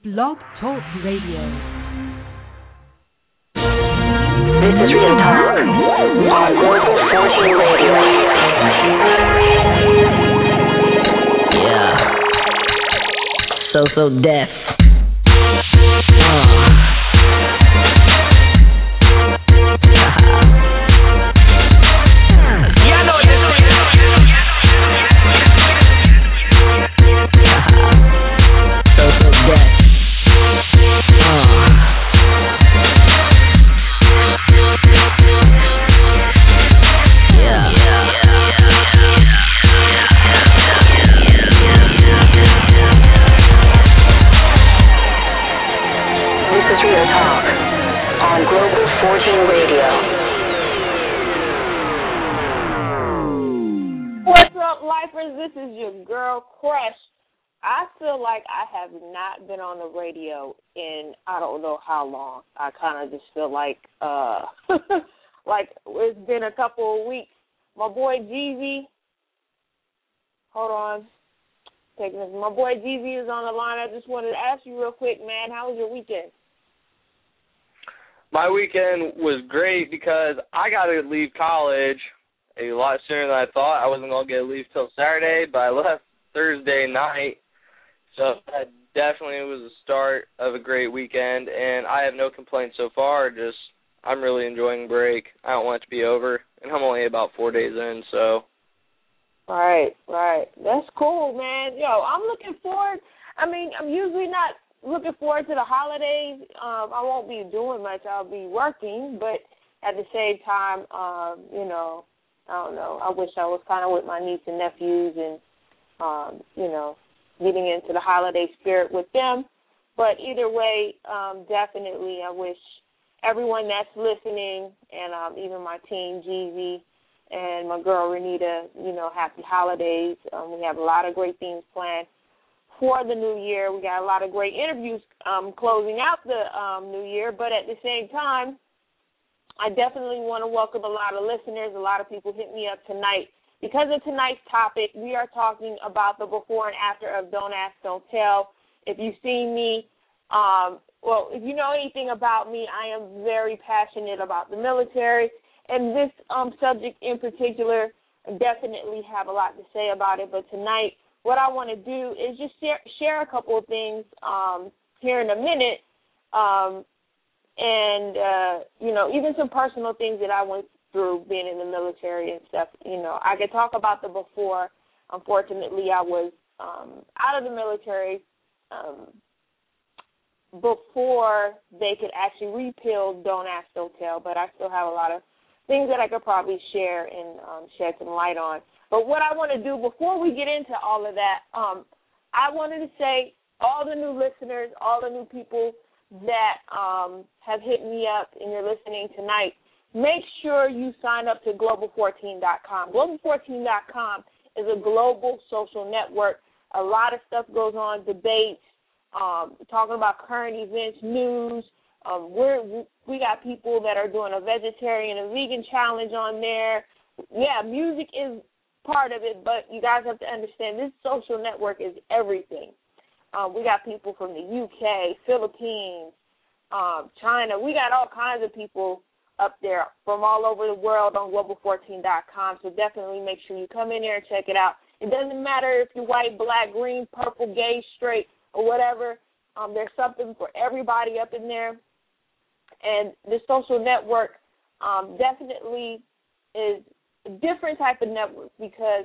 Blog Talk Radio. This is Real Talk on Global 14 Radio. Yeah. So deaf. This is your girl, Crush. I feel like I have not been on the radio in I don't know how long. I kind of just feel like like it's been a couple of weeks. My boy Jeezy, hold on. Taking this. My boy Jeezy is on the line. I just wanted to ask you real quick, man, how was your weekend? My weekend was great because I got to leave college a lot sooner than I thought. I wasn't going to get leave till Saturday, but I left Thursday night. So that definitely was the start of a great weekend, and I have no complaints so far. Just I'm really enjoying break. I don't want it to be over, and I'm only about 4 days in, so. Right. That's cool, man. Yo, I'm looking forward. I mean, I'm usually not looking forward to the holidays. I won't be doing much. I'll be working, but at the same time, you know, I don't know. I wish I was kind of with my niece and nephews and, you know, getting into the holiday spirit with them. But either way, definitely I wish everyone that's listening and even my team, Jeezy, and my girl, Renita, you know, happy holidays. We have a lot of great things planned for the new year. We got a lot of great interviews closing out the new year. But at the same time, I definitely want to welcome a lot of listeners. A lot of people hit me up tonight. Because of tonight's topic, we are talking about the before and after of Don't Ask, Don't Tell. If you've seen me, well, if you know anything about me, I am very passionate about the military. And this subject in particular, I definitely have a lot to say about it. But tonight, what I want to do is just share a couple of things here in a minute. And, you know, even some personal things that I went through being in the military and stuff. You know, I could talk about the before. Unfortunately, I was out of the military before they could actually repeal Don't Ask, Don't Tell, but I still have a lot of things that I could probably share and shed some light on. But what I want to do before we get into all of that, I wanted to say all the new listeners, all the new people that have hit me up and you're listening tonight, make sure you sign up to Global14.com. Global14.com is a global social network. A lot of stuff goes on, debates, talking about current events, news. We got people that are doing a vegetarian and vegan challenge on there. Yeah, music is part of it, but you guys have to understand this social network is everything. We got people from the UK, Philippines, China. We got all kinds of people up there from all over the world on Global14.com, so definitely make sure you come in there and check it out. It doesn't matter if you're white, black, green, purple, gay, straight, or whatever. There's something for everybody up in there. And the social network definitely is a different type of network because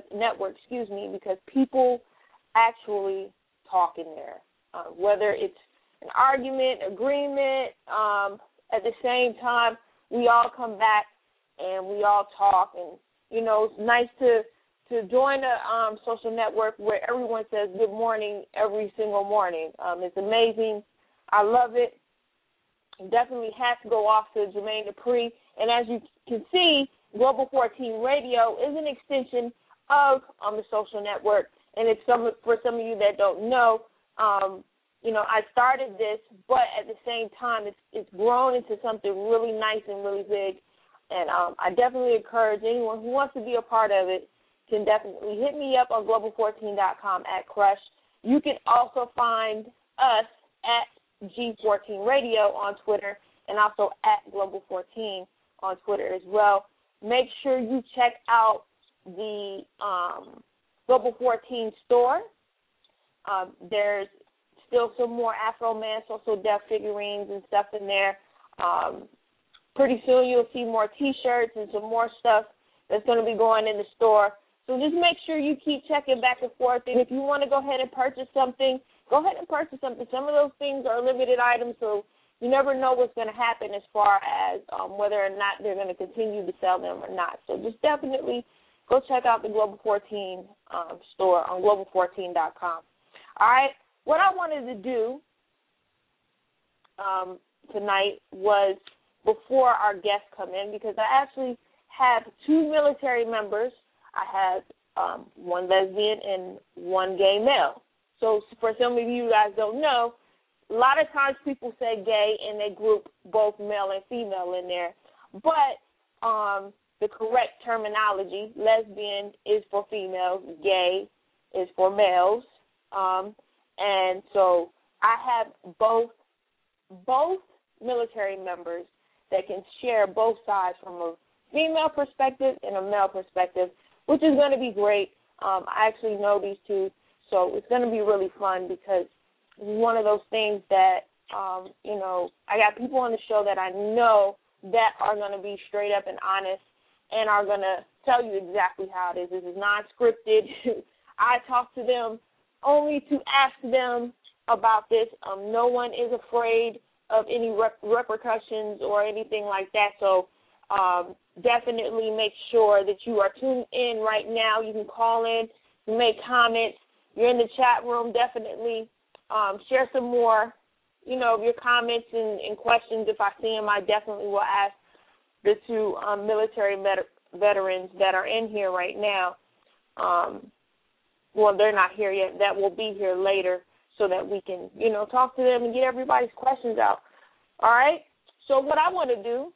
people actually talk in there, whether it's an argument, agreement. At the same time, we all come back and we all talk, and you know it's nice to join a social network where everyone says good morning every single morning. It's amazing. I love it. Definitely has to go off to Jermaine Dupri, and as you can see, Global 14 Radio is an extension of the social network. And it's for some of you that don't know, you know, I started this, but at the same time, it's grown into something really nice and really big. And I definitely encourage anyone who wants to be a part of it can definitely hit me up on Global14.com at Crush. You can also find us at G14 Radio on Twitter and also at Global 14 on Twitter as well. Make sure you check out the Global 14 store. There's still some more Afro Man, Social Deaf figurines and stuff in there. Pretty soon you'll see more T-shirts and some more stuff that's going to be going in the store. So just make sure you keep checking back and forth. And if you want to go ahead and purchase something, go ahead and purchase something. Some of those things are limited items, so you never know what's going to happen as far as whether or not they're going to continue to sell them or not. So just definitely go check out the Global 14 store on global14.com. All right, what I wanted to do tonight was, before our guests come in, because I actually have two military members. I have one lesbian and one gay male. So for some of you guys don't know, a lot of times people say gay and they group both male and female in there. But the correct terminology, lesbian is for females, gay is for males. And so I have both military members that can share both sides from a female perspective and a male perspective, which is going to be great. I actually know these two, so it's going to be really fun because it's one of those things that, I got people on the show that I know that are going to be straight up and honest and are going to tell you exactly how it is. This is non-scripted. I talk to them only to ask them about this. No one is afraid of any repercussions or anything like that. So definitely make sure that you are tuned in right now. You can call in, you make comments. You're in the chat room. Definitely share some more, of your comments and questions. If I see them, I definitely will ask the two military veterans that are in here right now. Well, they're not here yet. That will be here later, so that we can, talk to them and get everybody's questions out. All right? So what I want to do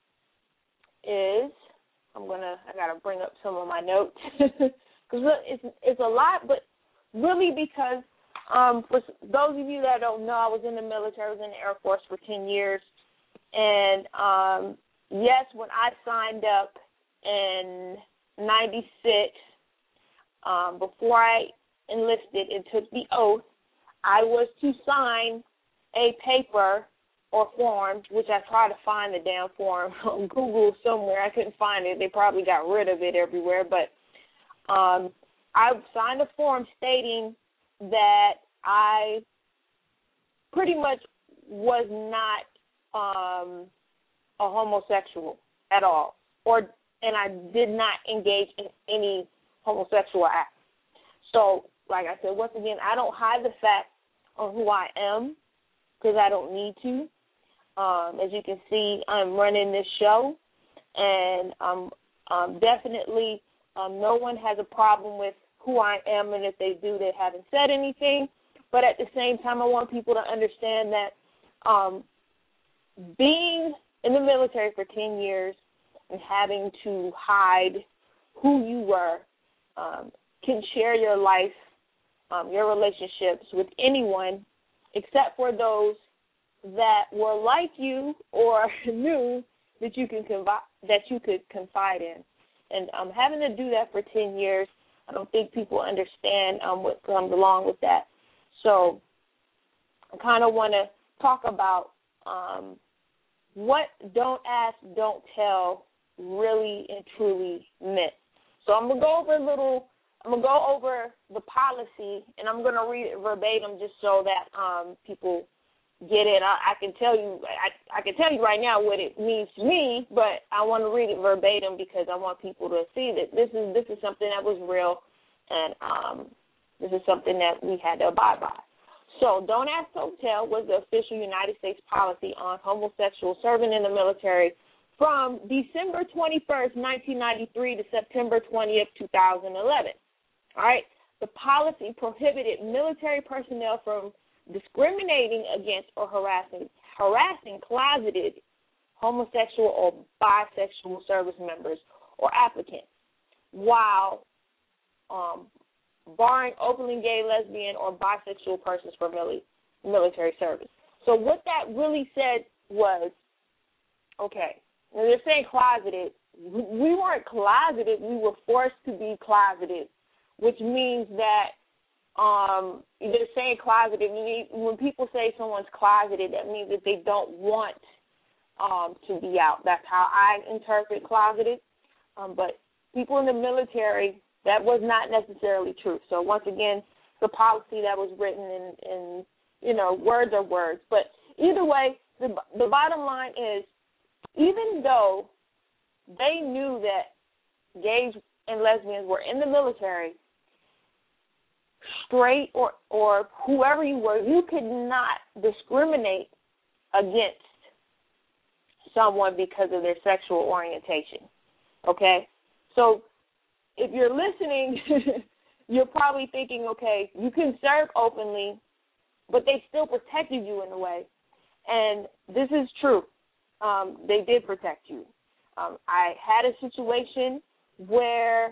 is I got to bring up some of my notes because it's a lot, but really because for those of you that don't know, I was in the military. I was in the Air Force for 10 years. And, yes, when I signed up in 96, before I enlisted and took the oath, I was to sign a paper or form, which I tried to find the damn form on Google somewhere. I couldn't find it. They probably got rid of it everywhere. But I signed a form stating that I pretty much was not a homosexual at all, and I did not engage in any homosexual act. So, like I said, once again, I don't hide the fact of who I am because I don't need to. As you can see, I'm running this show, and definitely no one has a problem with who I am, and if they do, they haven't said anything. But at the same time, I want people to understand that being in the military for 10 years and having to hide who you were can share your life, your relationships with anyone except for those that were like you or knew that you could confide in. And having to do that for 10 years, I don't think people understand what comes along with that. So I kind of want to talk about what don't ask, don't tell really and truly meant. So I'm going to go over the policy, and I'm going to read it verbatim just so that people get it. I can tell you right now what it means to me, but I want to read it verbatim because I want people to see that this is something that was real, and this is something that we had to abide by. So, don't ask, don't tell was the official United States policy on homosexuals serving in the military from December 21st, 1993 to September 20th, 2011. All right? The policy prohibited military personnel from discriminating against or harassing closeted homosexual or bisexual service members or applicants, while barring openly gay, lesbian, or bisexual persons from military service. So what that really said was, okay, when they're saying closeted, we weren't closeted, we were forced to be closeted, which means that they're saying closeted. When people say someone's closeted, that means that they don't want to be out. That's how I interpret closeted. But people in the military, that was not necessarily true. So once again, the policy that was written in words are words. But either way, the bottom line is, even though they knew that gays and lesbians were in the military, straight or whoever you were, you could not discriminate against someone because of their sexual orientation, okay? So if you're listening, you're probably thinking, okay, you can serve openly, but they still protected you in a way. And this is true. They did protect you. I had a situation where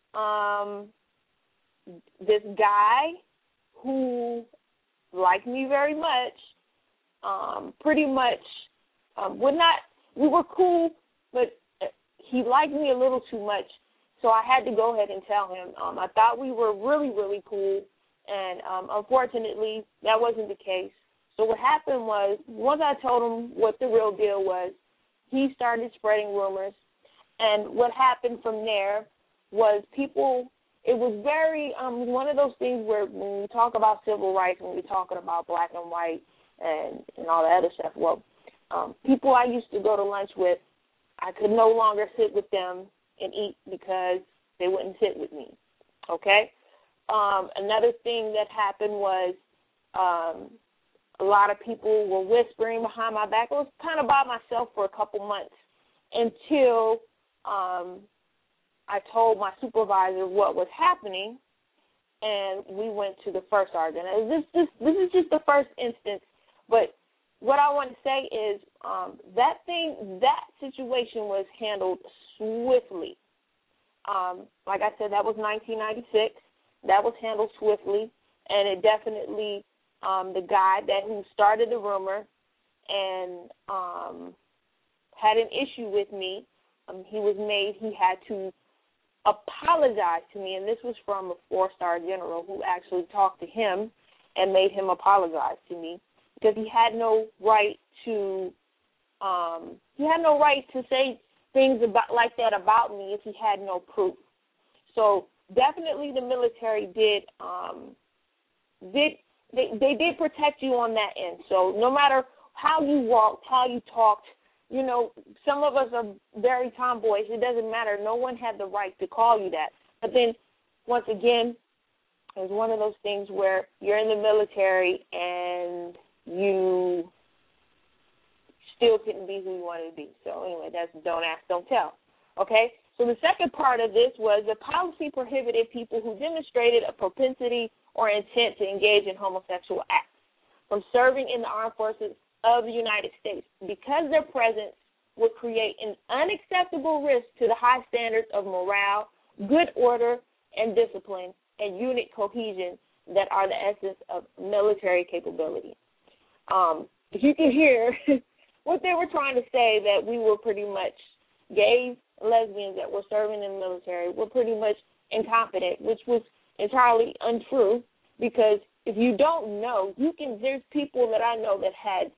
this guy who liked me very much, pretty much we were cool, but he liked me a little too much, so I had to go ahead and tell him. I thought we were really, really cool, and unfortunately, that wasn't the case. So what happened was, once I told him what the real deal was, he started spreading rumors, and what happened from there was it was very, one of those things where when we talk about civil rights, when we're talking about black and white and all the other stuff, well, people I used to go to lunch with, I could no longer sit with them and eat because they wouldn't sit with me, okay? Another thing that happened was a lot of people were whispering behind my back. I was kind of by myself for a couple months until I told my supervisor what was happening, and we went to the first sergeant. This is just the first instance, but what I want to say is that situation was handled swiftly. Like I said, that was 1996. That was handled swiftly, and it definitely, the guy who started the rumor and had an issue with me, he had to apologize to me, and this was from a 4-star general who actually talked to him and made him apologize to me, because he had no right to say things like that about me if he had no proof. So definitely the military did protect you on that end. So no matter how you walked, how you talked, some of us are very tomboys. It doesn't matter. No one had the right to call you that. But then, once again, it was one of those things where you're in the military and you still couldn't be who you wanted to be. So anyway, that's don't ask, don't tell. Okay? So the second part of this was the policy prohibited people who demonstrated a propensity or intent to engage in homosexual acts from serving in the armed forces of the United States, because their presence would create an unacceptable risk to the high standards of morale, good order, and discipline, and unit cohesion that are the essence of military capability. You can hear what they were trying to say, that we were pretty much gays, lesbians that were serving in the military were pretty much incompetent, which was entirely untrue, because if you don't know, there's people that I know that had,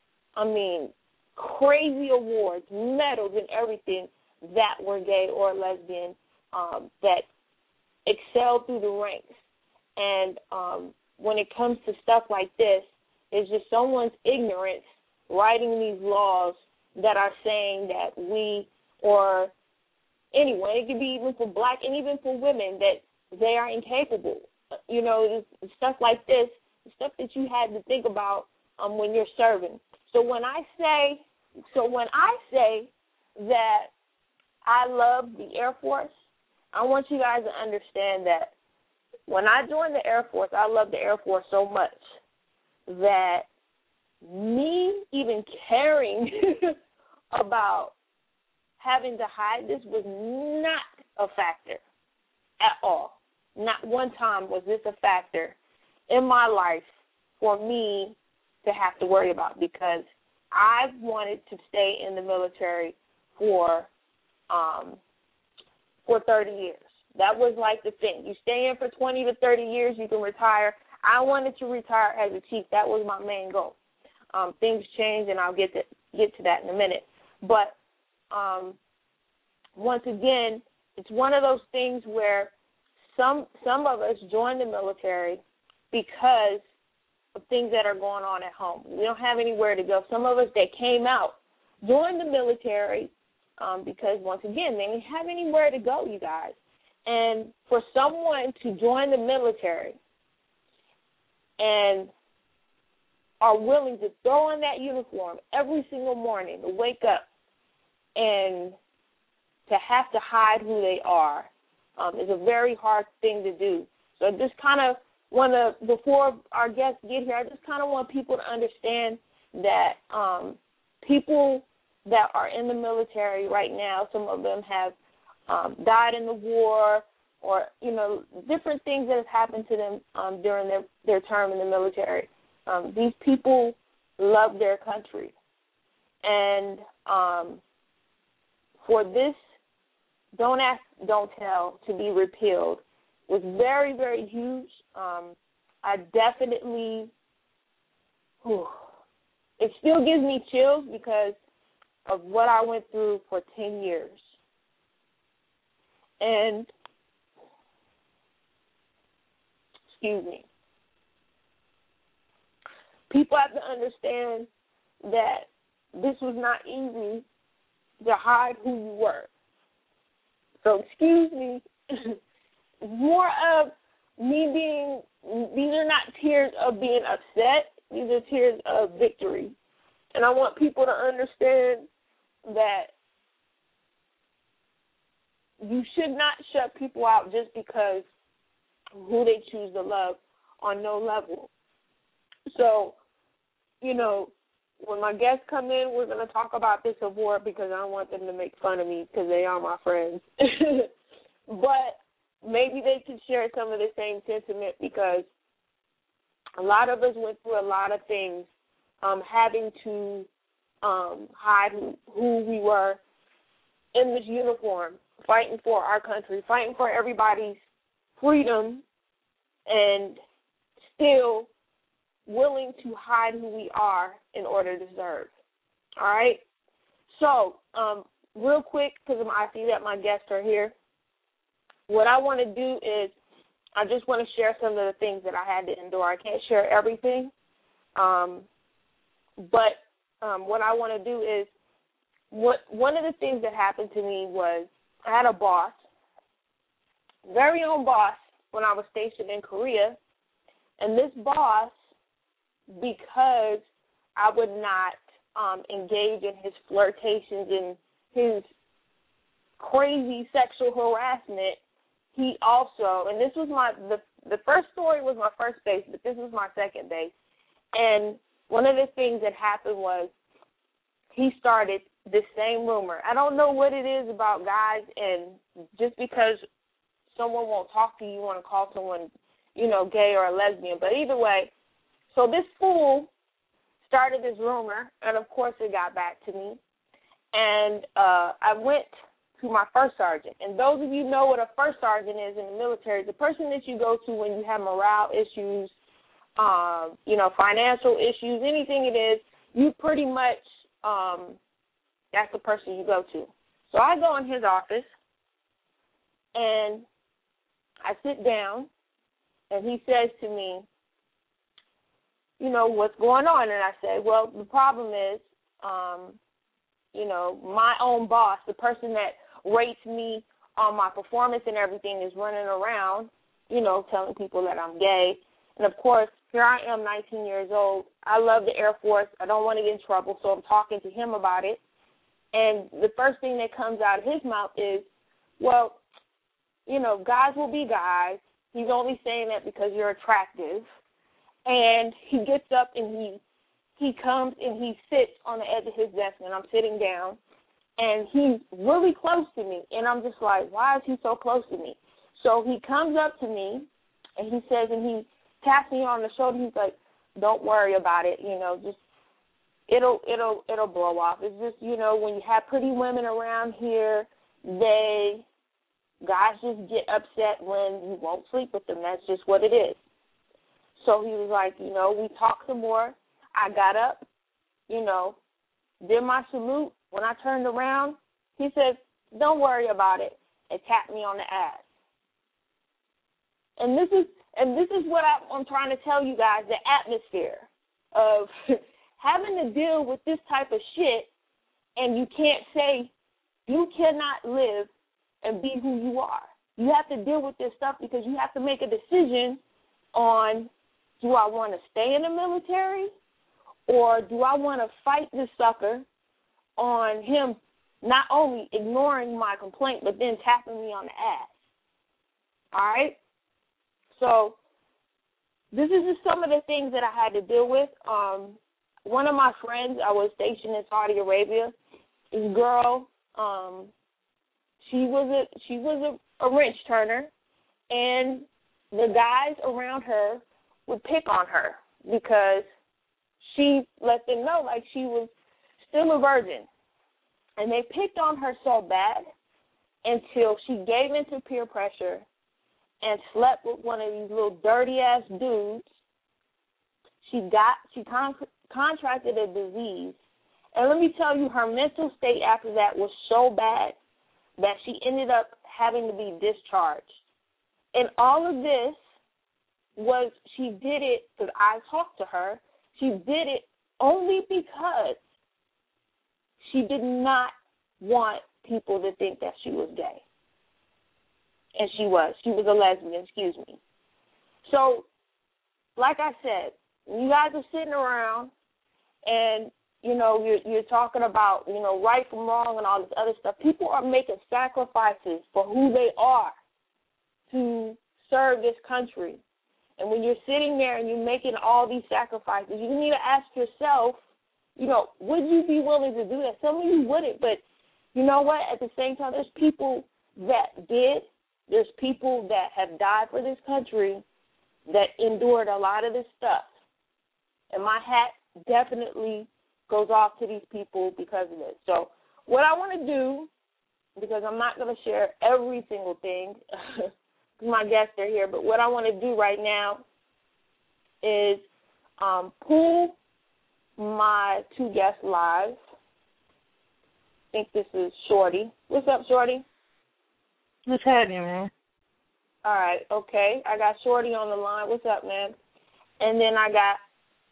crazy awards, medals, and everything that were gay or lesbian, that excelled through the ranks. And when it comes to stuff like this, it's just someone's ignorance writing these laws that are saying that it could be even for black and even for women, that they are incapable. Stuff like this, stuff that you had to think about when you're serving. So when I say that I love the Air Force, I want you guys to understand that when I joined the Air Force, I loved the Air Force so much that me even caring about having to hide this was not a factor at all. Not one time was this a factor in my life for me to have to worry about, because I've wanted to stay in the military for 30 years. That was like the thing. You stay in for 20 to 30 years, you can retire. I wanted to retire as a chief. That was my main goal. Things change, and I'll get to that in a minute. But once again, it's one of those things where some of us join the military because of things that are going on at home. We don't have anywhere to go. Some of us that came out joined the military because, once again, they didn't have anywhere to go, you guys. And for someone to join the military and are willing to throw on that uniform every single morning, to wake up and to have to hide who they are is a very hard thing to do. So I just kind of want to, before our guests get here, I just kind of want people to understand that people that are in the military right now, some of them have died in the war, or, you know, different things that have happened to them during their term in the military. These people love their country. And for this Don't Ask, Don't Tell to be repealed was very, very huge. I definitely, it still gives me chills because of what I went through for 10 years. And, excuse me, people have to understand that this was not easy to hide who you were. So, excuse me, more of me being, these are not tears of being upset, these are tears of victory. And I want people to understand that you should not shut people out just because who they choose to love on no level. So, you know, when my guests come in, we're going to talk about this award because I don't want them to make fun of me because they are my friends. But maybe they can share some of the same sentiment, because a lot of us went through a lot of things, having to hide who we were in this uniform, fighting for our country, fighting for everybody's freedom, and still willing to hide who we are in order to serve. All right? So, real quick, because I see that my guests are here, what I want to do is I just want to share some of the things that I had to endure. I can't share everything, but what I want to do is, one of the things that happened to me was I had a boss, very own boss, when I was stationed in Korea, and this boss, because I would not engage in his flirtations and his crazy sexual harassment, he also, and this was the first story was my first base, but this was my second base, and one of the things that happened was he started this same rumor. I don't know what it is about guys, and just because someone won't talk to you, you want to call someone, you know, gay or a lesbian, but either way, so this fool started this rumor, and of course it got back to me, and I went to my first sergeant, and those of you know what a first sergeant is in the military, the person that you go to when you have morale issues, you know, financial issues, anything it is, you pretty much, that's the person you go to. So I go in his office, and I sit down, and he says to me, you know, what's going on? And I say, well, the problem is, you know, my own boss, the person that rates me on my performance and everything, is running around, you know, telling people that I'm gay. And, of course, here I am, 19 years old. I love the Air Force. I don't want to get in trouble, so I'm talking to him about it. And the first thing that comes out of his mouth is, well, you know, guys will be guys. He's only saying that because you're attractive. And he gets up and he comes and he sits on the edge of his desk, and I'm sitting down, and he's really close to me. And I'm just like, why is he so close to me? So he comes up to me, and he says, and he taps me on the shoulder. He's like, don't worry about it. Just it'll blow off. It's just, when you have pretty women around here, guys just get upset when you won't sleep with them. That's just what it is. So he was like, we talked some more. I got up, did my salute. When I turned around, he said, don't worry about it, and tapped me on the ass. And this is what I'm trying to tell you guys, the atmosphere of having to deal with this type of shit, and you can't say you cannot live and be who you are. You have to deal with this stuff because you have to make a decision on, do I want to stay in the military, or do I want to fight this sucker on him not only ignoring my complaint but then tapping me on the ass? All right? So this is just some of the things that I had to deal with. One of my friends, I was stationed in Saudi Arabia. This girl, she was a wrench turner, and the guys around her would pick on her because she let them know like she was still a virgin. And they picked on her so bad until she gave into peer pressure and slept with one of these little dirty-ass dudes. She contracted a disease. And let me tell you, her mental state after that was so bad that she ended up having to be discharged. And all of this was, she did it because I talked to her. She did it only because she did not want people to think that she was gay. And she was. She was a lesbian, excuse me. So, like I said, you guys are sitting around and, you're talking about, right from wrong and all this other stuff. People are making sacrifices for who they are to serve this country. And when you're sitting there and you're making all these sacrifices, you need to ask yourself, would you be willing to do that? Some of you wouldn't, but you know what? At the same time, there's people that did. There's people that have died for this country that endured a lot of this stuff. And my hat definitely goes off to these people because of this. So what I want to do, because I'm not going to share every single thing because my guests are here, but what I want to do right now is pull my two guests live. I think this is Shorty. What's up, Shorty? What's happening, man? All right, okay. I got Shorty on the line. What's up, man? And then I got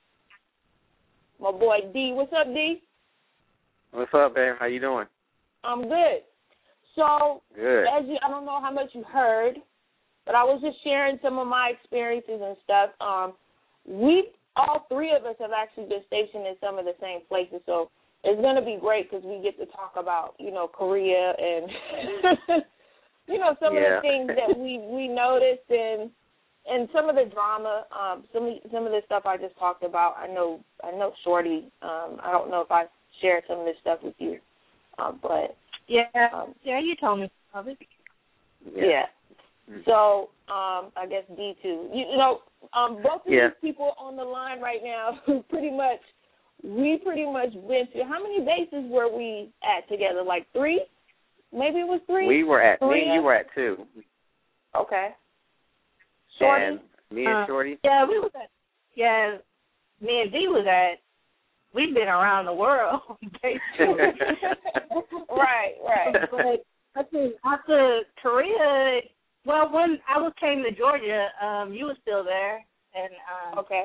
my boy D. What's up, D? What's up, babe? How you doing? I'm good. So, good. I don't know how much you heard, but I was just sharing some of my experiences and stuff. All three of us have actually been stationed in some of the same places, so it's going to be great because we get to talk about, Korea and, some of the things that we noticed and some of the drama, some of the stuff I just talked about. I know Shorty. I don't know if I shared some of this stuff with you, but you told me of it. Yeah. So I guess D too. Both of these people on the line right now, we pretty much went to. How many bases were we at together? Like 3? Maybe it was 3. We were at. Me and you were at 2. Okay. Shorty? And me and Shorty? Yeah, we was at. Yeah, me and D was at. We've been around the world, basically. Right. But after Korea, well, when I came to Georgia, you were still there, and okay.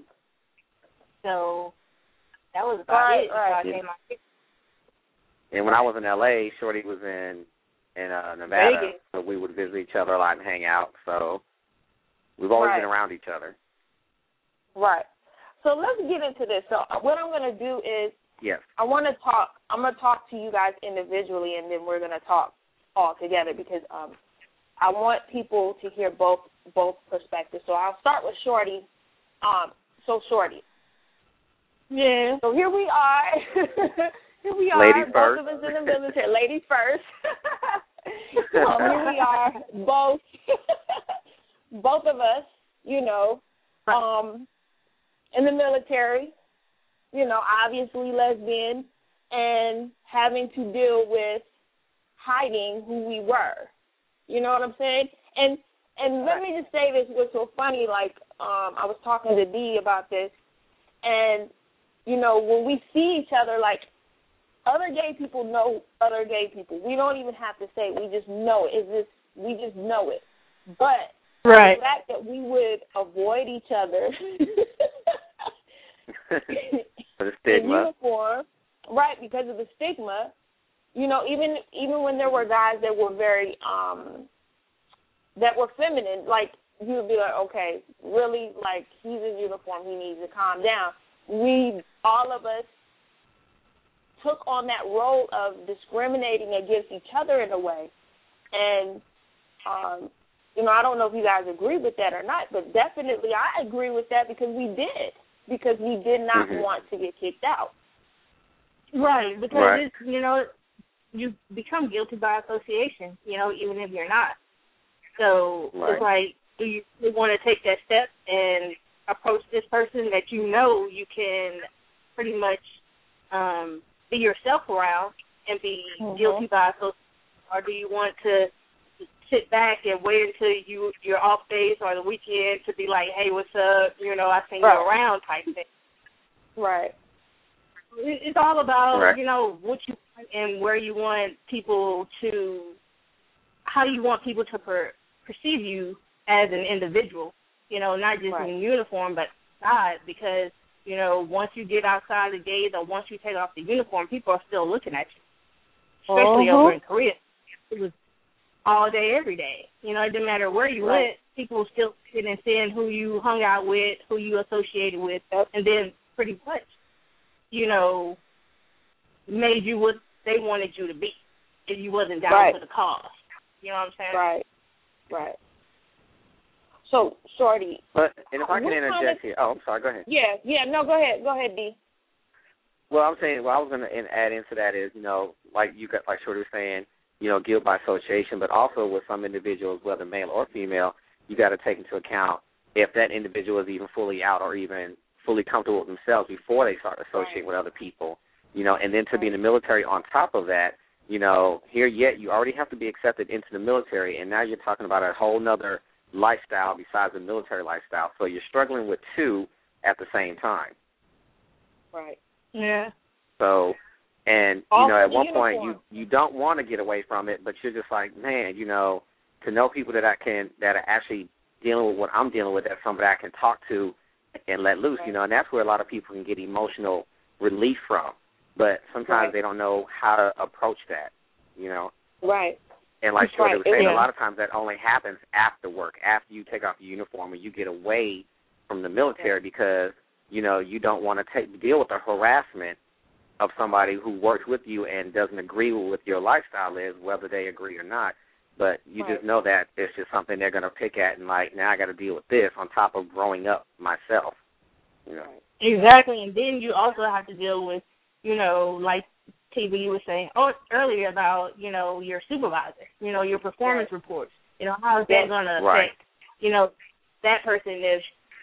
So that was about it. Right. And when I was in LA, Shorty was in Nevada, Vegas. so we would visit each other a lot and hang out. So we've always been around each other. Right. So let's get into this. So what I'm going to do is I'm going to talk to you guys individually, and then we're going to talk all together because I want people to hear both perspectives. So I'll start with Shorty. So Shorty. Yeah. So here we are. Ladies both first. of us in the military. Ladies first. Here we are, both of us, in the military, obviously lesbian, and having to deal with hiding who we were. You know what I'm saying? And let me just say this was so funny, like, I was talking to Dee about this, and, when we see each other, like, other gay people know other gay people. We don't even have to say it. We just know it. We just know it. But the fact that we would avoid each other for the stigma. in uniform, right, because of the stigma, even when there were guys that were very, that were feminine, like, you would be like, okay, really, like, he's in uniform, he needs to calm down. All of us, took on that role of discriminating against each other in a way. And, I don't know if you guys agree with that or not, but definitely I agree with that because we did not want to get kicked out. Right, because it's, you become guilty by association, even if you're not. So it's like, do you want to take that step and approach this person that you can pretty much be yourself around and be guilty by association, or do you want to sit back and wait until you're off days or the weekend to be like, hey, what's up? I seen you around type thing. Right. It's all about, what you want and where you want people to, how you want people to perceive you as an individual, not just in uniform, but outside, because, once you get outside the gates or once you take off the uniform, people are still looking at you, especially over in Korea. It was all day, every day. It didn't matter where you went, people were still sitting and seeing who you hung out with, who you associated with, and then pretty much, made you what they wanted you to be if you wasn't down for the cause. You know what I'm saying? Right. So, Shorty. And if I can interject here. Oh, I'm sorry. Go ahead. Yeah. No, go ahead. Go ahead, Dee. Well, I'm saying, what I was going to add into that is, like Shorty was saying, guilt by association, but also with some individuals, whether male or female, you got to take into account if that individual is even fully out or even fully comfortable with themselves before they start associating with other people, and then to be in the military on top of that, here yet you already have to be accepted into the military, and now you're talking about a whole nother lifestyle besides the military lifestyle. So you're struggling with two at the same time. Right. Yeah. So, and, also at one point you don't want to get away from it, but you're just like, man, to know people that are actually dealing with what I'm dealing with, that's somebody I can talk to and let loose, and that's where a lot of people can get emotional relief from. But sometimes they don't know how to approach that, Right. And like Shorty was saying, a lot of times that only happens after work, after you take off your uniform and you get away from the military because, you don't want to deal with the harassment of somebody who works with you and doesn't agree with what your lifestyle is, whether they agree or not. But you just know that it's just something they're going to pick at and like, now I got to deal with this on top of growing up myself. Exactly, and then you also have to deal with, like TV was saying earlier about, your supervisor, your performance reports. How is that going to affect, that person if,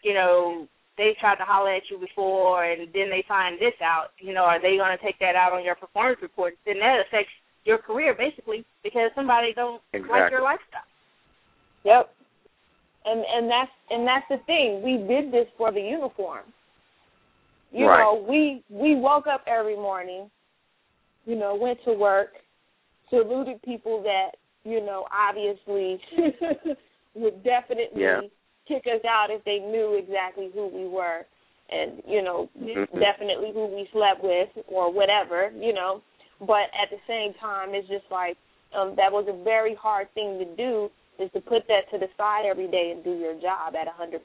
they tried to holler at you before and then they find this out, are they going to take that out on your performance report? Then that affects your career basically because somebody don't like your lifestyle. Yep. And that's the thing. We did this for the uniform. You know, we woke up every morning, went to work, saluted people that, obviously would definitely kick us out if they knew exactly who we were and, definitely who we slept with or whatever, But at the same time, it's just like that was a very hard thing to do, is to put that to the side every day and do your job at 100%.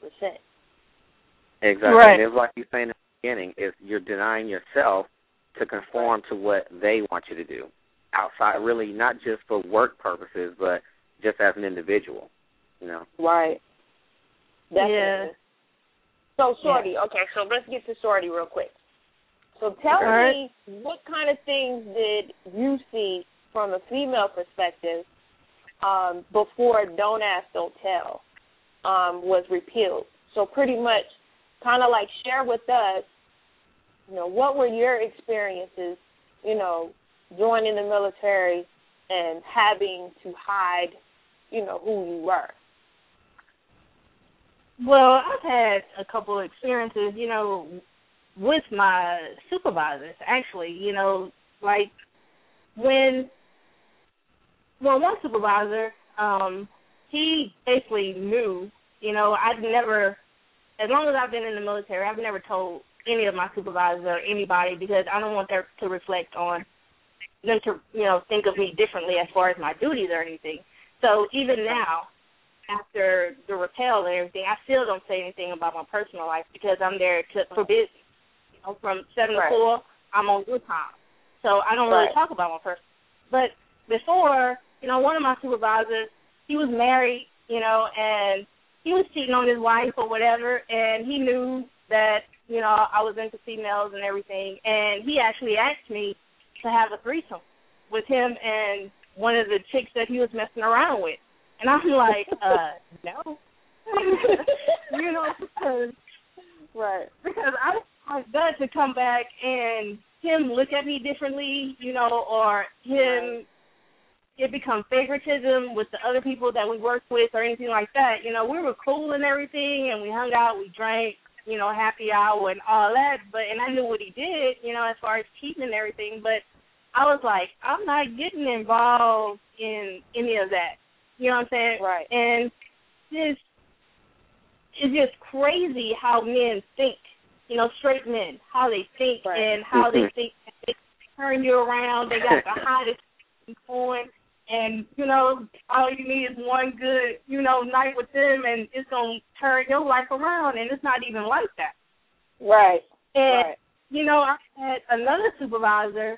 Exactly. Right. And it's like you saying in the beginning, is you're denying yourself to conform to what they want you to do outside, really not just for work purposes, but just as an individual, Right. Definitely. Yeah. So, Shorty, okay, so let's get to Shorty real quick. So tell me, what kind of things did you see from a female perspective before Don't Ask, Don't Tell was repealed? So pretty much kind of like share with us, what were your experiences, joining the military and having to hide, who you were? Well, I've had a couple of experiences, with my supervisors, actually, like when one supervisor, he basically knew, I'd never, as long as I've been in the military, I've never told any of my supervisors or anybody because I don't want them to reflect on them to, think of me differently as far as my duties or anything. So even now, after the rappel and everything, I still don't say anything about my personal life because I'm there for business. From 7 to 4, I'm on good time. So I don't really talk about my personal life. But before, one of my supervisors, he was married, and he was cheating on his wife or whatever, and he knew that, I was into females and everything, and he actually asked me to have a threesome with him and one of the chicks that he was messing around with. And I'm like, no. Because I was glad to come back and him look at me differently, or him, it become favoritism with the other people that we worked with or anything like that. We were cool and everything, and we hung out, we drank, happy hour and all that. And I knew what he did, as far as cheating and everything. But I was like, I'm not getting involved in any of that. You know what I'm saying? Right. And it's just crazy how men think, straight men, how they think and how they think they turn you around. They got the hottest going, and, all you need is one good, night with them, and it's going to turn your life around, and it's not even like that. Right. And, I had another supervisor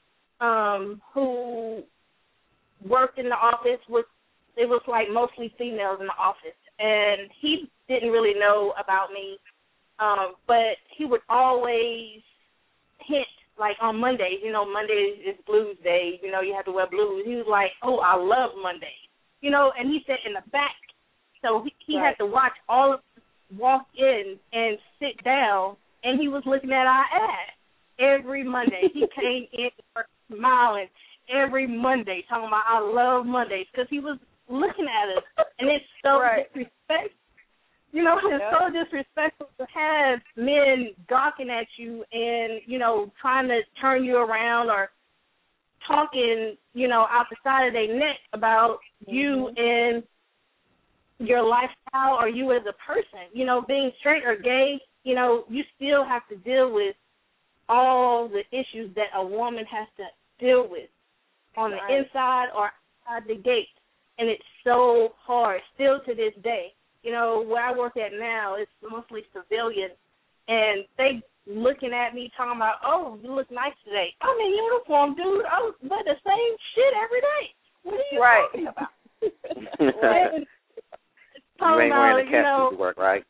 who worked in the office with, it was like mostly females in the office, and he didn't really know about me, but he would always hint, like on Mondays, Mondays is blues day, you have to wear blues. He was like, oh, I love Mondays, and he sat in the back, so he had to watch all of us walk in and sit down, and he was looking at our ass every Monday. He came in smiling every Monday, talking about I love Mondays, because he was looking at us, and it's so disrespectful. It's so disrespectful to have men gawking at you and, trying to turn you around or talking, out the side of their neck about you and your lifestyle or you as a person. Being straight or gay, you still have to deal with all the issues that a woman has to deal with on the inside or outside the gate. And it's so hard, still to this day. Where I work at now, it's mostly civilian, and they looking at me talking about, oh, you look nice today. I'm in uniform, dude. I wear the same shit every day. What are you talking about? You ain't wearing the cap to work, right?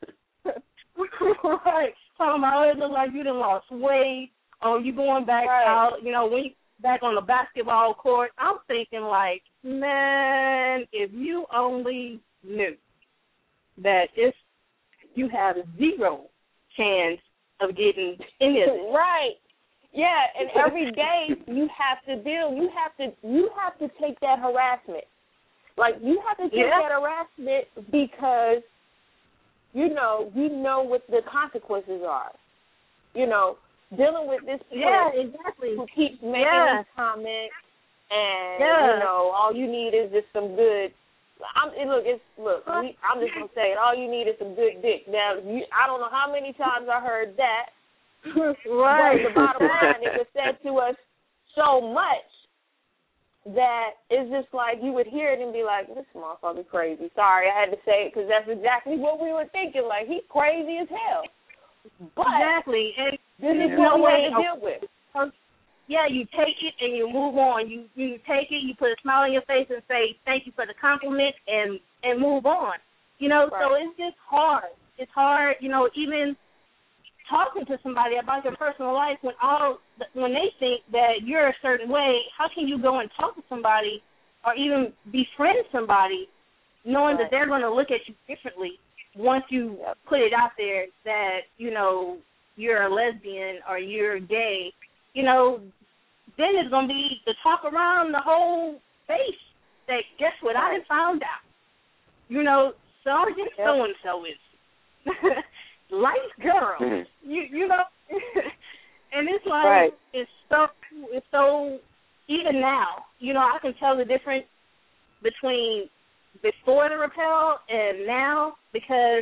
Right. Talking about, oh, it looks like you done lost weight, or you going back out, when you back on the basketball court. I'm thinking like, man, if you only knew that you have zero chance of getting in this. Right. Yeah, and every day you have to take that harassment. Like, you have to take that harassment because, you know what the consequences are. Dealing with this person who keeps making these comments and, all you need is just some good, I'm just going to say it, all you need is some good dick. Now, I don't know how many times I heard that, but the bottom line, it was said to us so much that it's just like you would hear it and be like, this motherfucker crazy. Sorry, I had to say it because that's exactly what we were thinking. Like, he's crazy as hell. But exactly. And this is one way to deal with. Yeah, you take it and you move on. You take it, you put a smile on your face and say, thank you for the compliment and move on. So it's just hard. It's hard, even talking to somebody about your personal life when they think that you're a certain way. How can you go and talk to somebody or even befriend somebody knowing that they're going to look at you differently once you put it out there that, you know, you're a lesbian or you're gay, you know, then it's going to be the talk around the whole space that, guess what, I done found out. You know, Sergeant so-and-so is light girl. You know, and it's like, it's so, even now, you know, I can tell the difference between before the rappel and now, because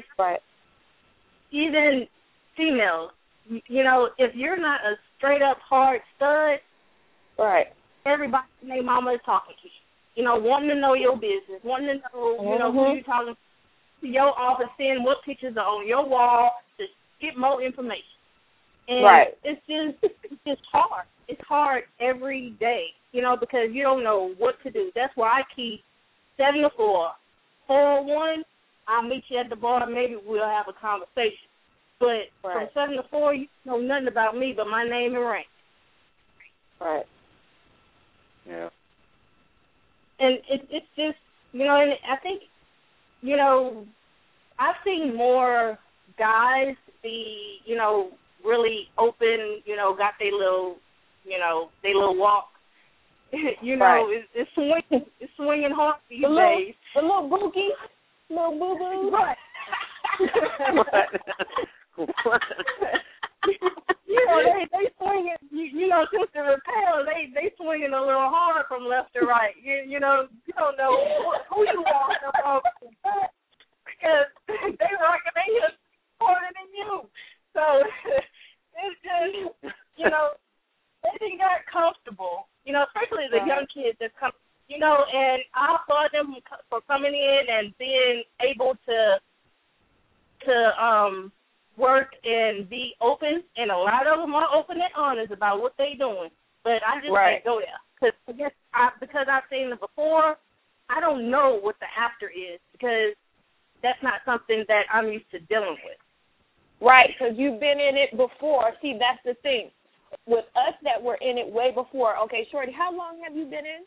even females, you know, if you're not a straight up hard stud, everybody and their mama is talking to you. You know, wanting to know your business, wanting to know, you know, who you're talking to your office, seeing what pictures are on your wall to get more information. And it's just hard. It's hard every day, you know, because you don't know what to do. That's why I keep 7 to 4. 4-1, I'll meet you at the bar. Maybe we'll have a conversation. But from 7 to 4, you know nothing about me but my name and rank. Yeah. And it's just, you know, and I think, you know, I've seen more guys be, you know, really open, you know, got their little, you know, their little walk. You know, it's swinging hard these days. The little boogie, little boo-boo. Right. You know, they swinging, you know, since the rappel, they swinging a little hard from left to right. You know, you don't know who you are because they rocking their hips harder than you. So it's just, you know, they didn't get comfortable, you know, especially the young kids that come, you know, and I applaud them for coming in and being able to work and be open, and a lot of them are open and honest about what they're doing. But I just can't go there because I've seen it before. I don't know what the after is because that's not something that I'm used to dealing with. Right, because you've been in it before. See, that's the thing. With us that were in it way before. Okay, Shorty, how long have you been in?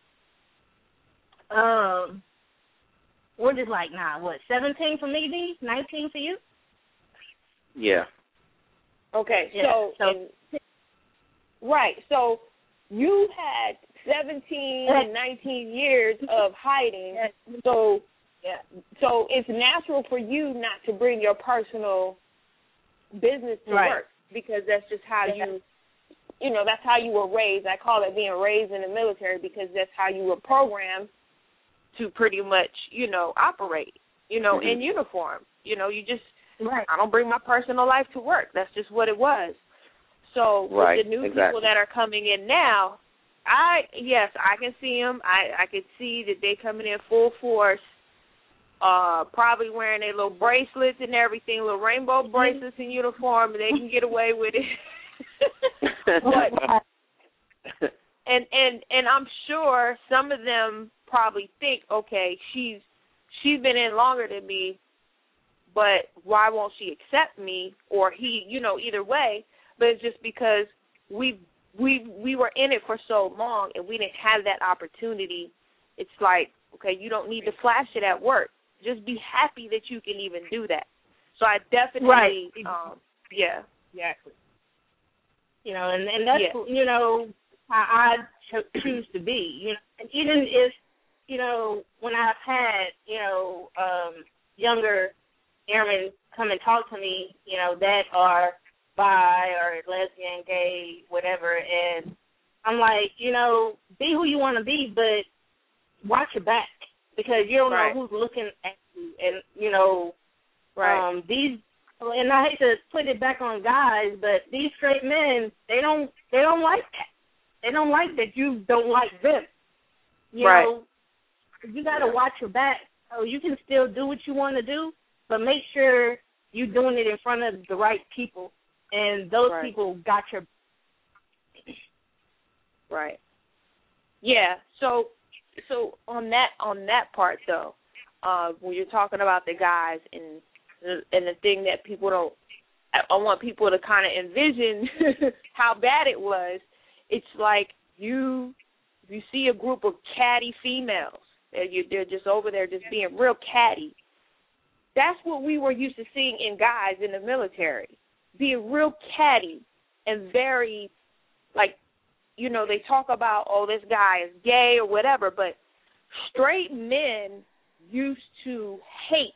We're just like, 17 for me, D? 19 for you? Yeah. Okay, so you had 17 and 19 years of hiding, so it's natural for you not to bring your personal business to work because that's just how you know, that's how you were raised. I call it being raised in the military because that's how you were programmed to pretty much, you know, operate, you know, in uniform. You know, you just, I don't bring my personal life to work. That's just what it was. So with the new people that are coming in now, I can see them. I could see that they coming in full force, probably wearing their little bracelets and everything, little rainbow bracelets in uniform, and they can get away with it. But, and I'm sure some of them probably think, okay, she's been in longer than me, but why won't she accept me? Or he, you know, either way. But it's just because we were in it for so long and we didn't have that opportunity. It's like, okay, you don't need to flash it at work. Just be happy that you can even do that. So I definitely, exactly. You know, and that's, you know, how I choose to be. You know, and even if, you know, when I've had, you know, younger airmen come and talk to me, you know, that are bi or lesbian, gay, whatever, and I'm like, you know, be who you want to be, but watch your back because you don't know who's looking at you, and you know, these. And I hate to put it back on guys, but these straight men, they don't like that. They don't like that you don't like them. You know, you got to watch your back. So you can still do what you want to do, but make sure you're doing it in front of the right people, and those people got your. Yeah. So on that part though, when you're talking about the guys and the thing that people don't, I want people to kind of envision how bad it was. It's like you see a group of catty females. They're just over there just being real catty. that's what we were used to seeing in guys in the military, being real catty and very, like, you know, they talk about, oh, this guy is gay or whatever, but straight men used to hate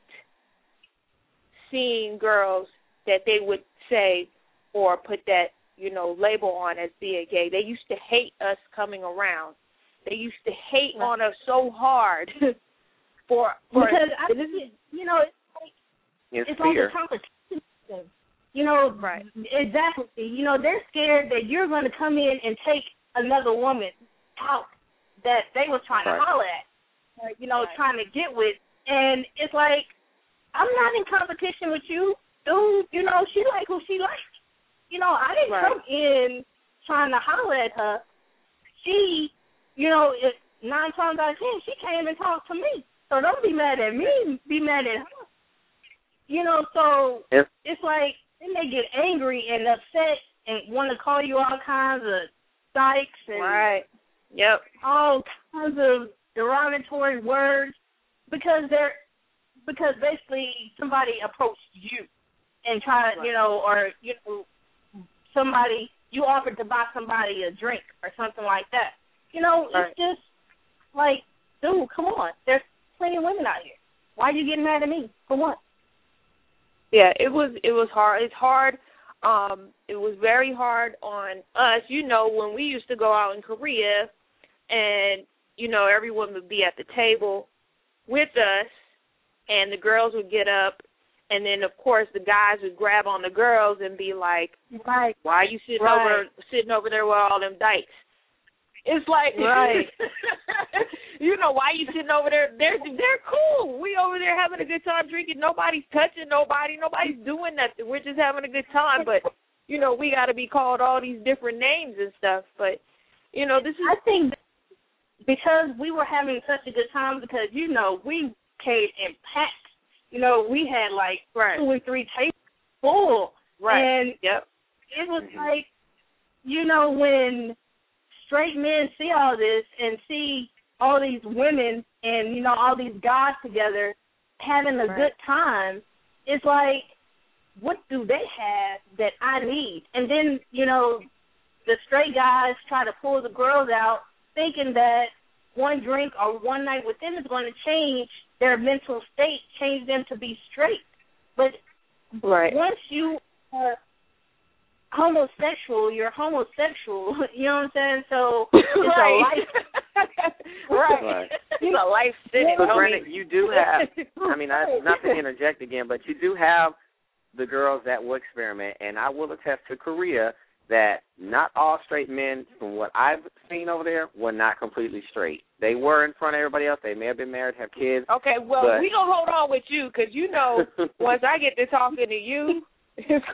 seeing girls that they would say or put that, you know, label on as being gay. They used to hate us coming around. They used to hate on us so hard because you know, it's like a competition. You know, right? Exactly. You know, they're scared that you're going to come in and take another woman out that they were trying to holler at, or, you know, trying to get with, and it's like, I'm not in competition with you, dude. You know, she like who she likes. You know, I didn't come in trying to holler at her. She, you know, 9 times out of 10, she came and talked to me. So don't be mad at me. Be mad at her. You know, so it's like then they get angry and upset and want to call you all kinds of dykes and all kinds of derogatory words because basically somebody approached you and tried, you know, or you know, somebody you offered to buy somebody a drink or something like that. You know, it's just like, dude, come on. There's plenty of women out here. Why are you getting mad at me? For what? Yeah, it was hard. It's hard. It was very hard on us. You know, when we used to go out in Korea and, you know, everyone would be at the table with us and the girls would get up and then, of course, the guys would grab on the girls and be like, why are you sitting over there with all them dykes? It's like, you know, why are you sitting over there? They're cool. We over there having a good time drinking. Nobody's touching nobody. Nobody's doing nothing. We're just having a good time. But, you know, we got to be called all these different names and stuff. But, you know, this is... I think because we were having such a good time because, you know, we came in packs. You know, we had like 2 or 3 tables full. And it was like, you know, when straight men see all this and see all these women and, you know, all these guys together having a good time, it's like, what do they have that I need? And then, you know, the straight guys try to pull the girls out thinking that one drink or one night with them is going to change their mental state, change them to be straight. But once you are homosexual, you're homosexual. You know what I'm saying? So it's a life. It's a life sentence. So, Brandon, you do have, I mean, not to interject again, but you do have the girls that will experiment, and I will attest to Korea that not all straight men, from what I've seen over there, were not completely straight. They were in front of everybody else. They may have been married, have kids. Okay, well, we're going to hold on with you because, you know, once I get to talking to you, it's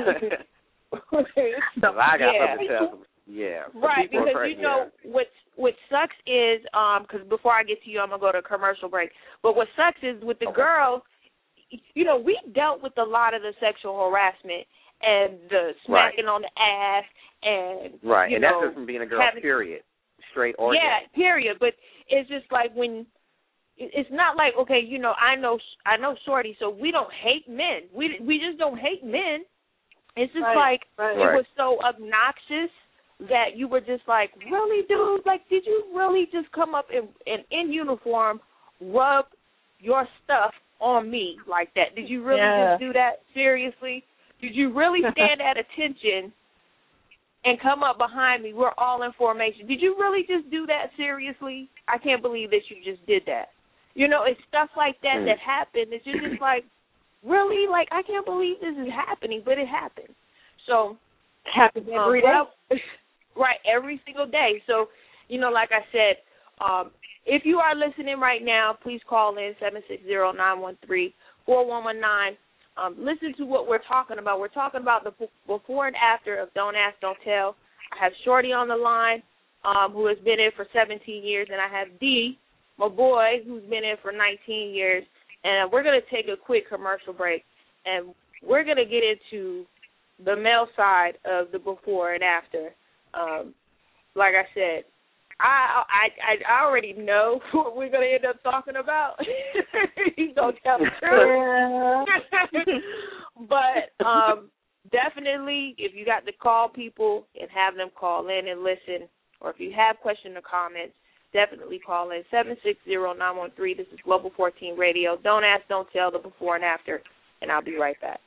I got something to tell them. Yeah. Right, because you know what sucks is, because before I get to you, I'm going to go to a commercial break. But what sucks is with the girls, you know, we dealt with a lot of the sexual harassment and the smacking on the ass and, you and know, that's just from being a girl, period. Straight or gay. Period. But it's just like when it's not like, okay, you know, I know Shorty, so we don't hate men. We just don't hate men. It's just it was so obnoxious that you were just like, really, dude? Like, did you really just come up in uniform, rub your stuff on me like that? Did you really just do that? Seriously? Did you really stand at attention and come up behind me? We're all in formation. Did you really just do that? Seriously? I can't believe that you just did that. You know, it's stuff like that that happened. It's just like, really? Like, I can't believe this is happening, but it happened. So, it happens every day. Right, every single day. So, you know, like I said, if you are listening right now, please call in 760-913-4119. Listen to what we're talking about. We're talking about the before and after of Don't Ask, Don't Tell. I have Shorty on the line, who has been in for 17 years, and I have D, my boy, who's been in for 19 years. And we're going to take a quick commercial break, and we're going to get into the male side of the before and after. Like I said, I already know what we're going to end up talking about. He's going to tell the truth. But definitely, if you got to call people and have them call in and listen, or if you have questions or comments, definitely call in 760-913. This is Global 14 Radio. Don't ask, don't tell, the before and after, and I'll be right back.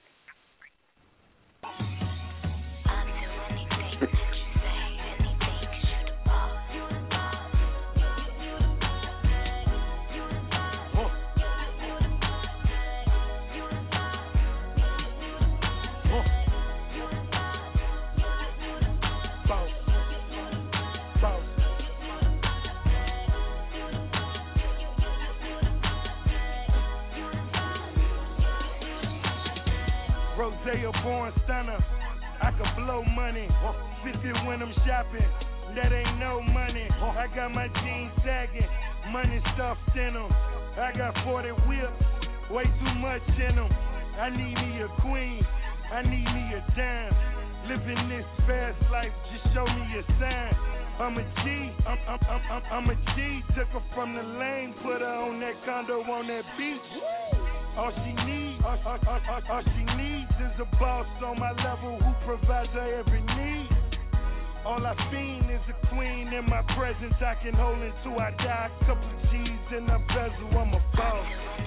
Rosé, a born stunner. I can blow money. 50 when I'm shopping. That ain't no money. I got my jeans sagging. Money stuffed in them. I got 40 whips. Way too much in them. I need me a queen. I need me a dime. Living this fast life, just show me a sign. I'm a G. I'm a G. Took her from the lane. Put her on that condo on that beach. All she needs is a boss on my level who provides her every need. All I fiend is a queen in my presence. I can hold until I die. Couple G's in the bezel. I'm a boss.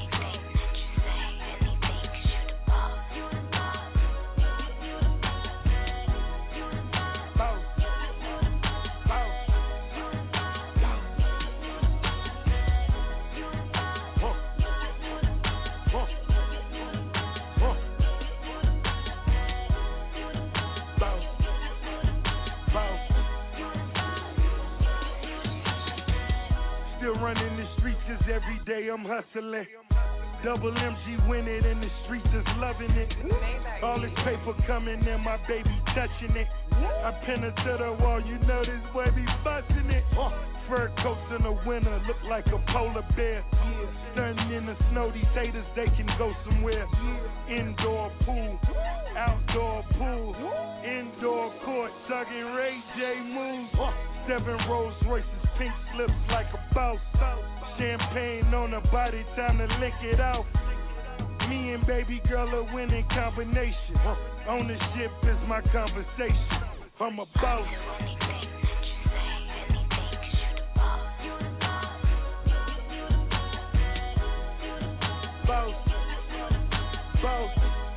Running the streets 'cause every day I'm hustling. Double MG win it and the streets is loving it. All this paper coming and my baby touching it. I pin her to the wall, you know this boy be busting it. Fur coats in the winter look like a polar bear. Stunning in the snow, these haters they can go somewhere. Indoor pool, outdoor pool, indoor court, tugging Ray J moves. 7 Rolls Royces, pink slips like a boss. Champagne on her body, time to lick it off. Me and baby girl a winning combination. Ownership is my conversation. I'm a boss. Boss. Boss.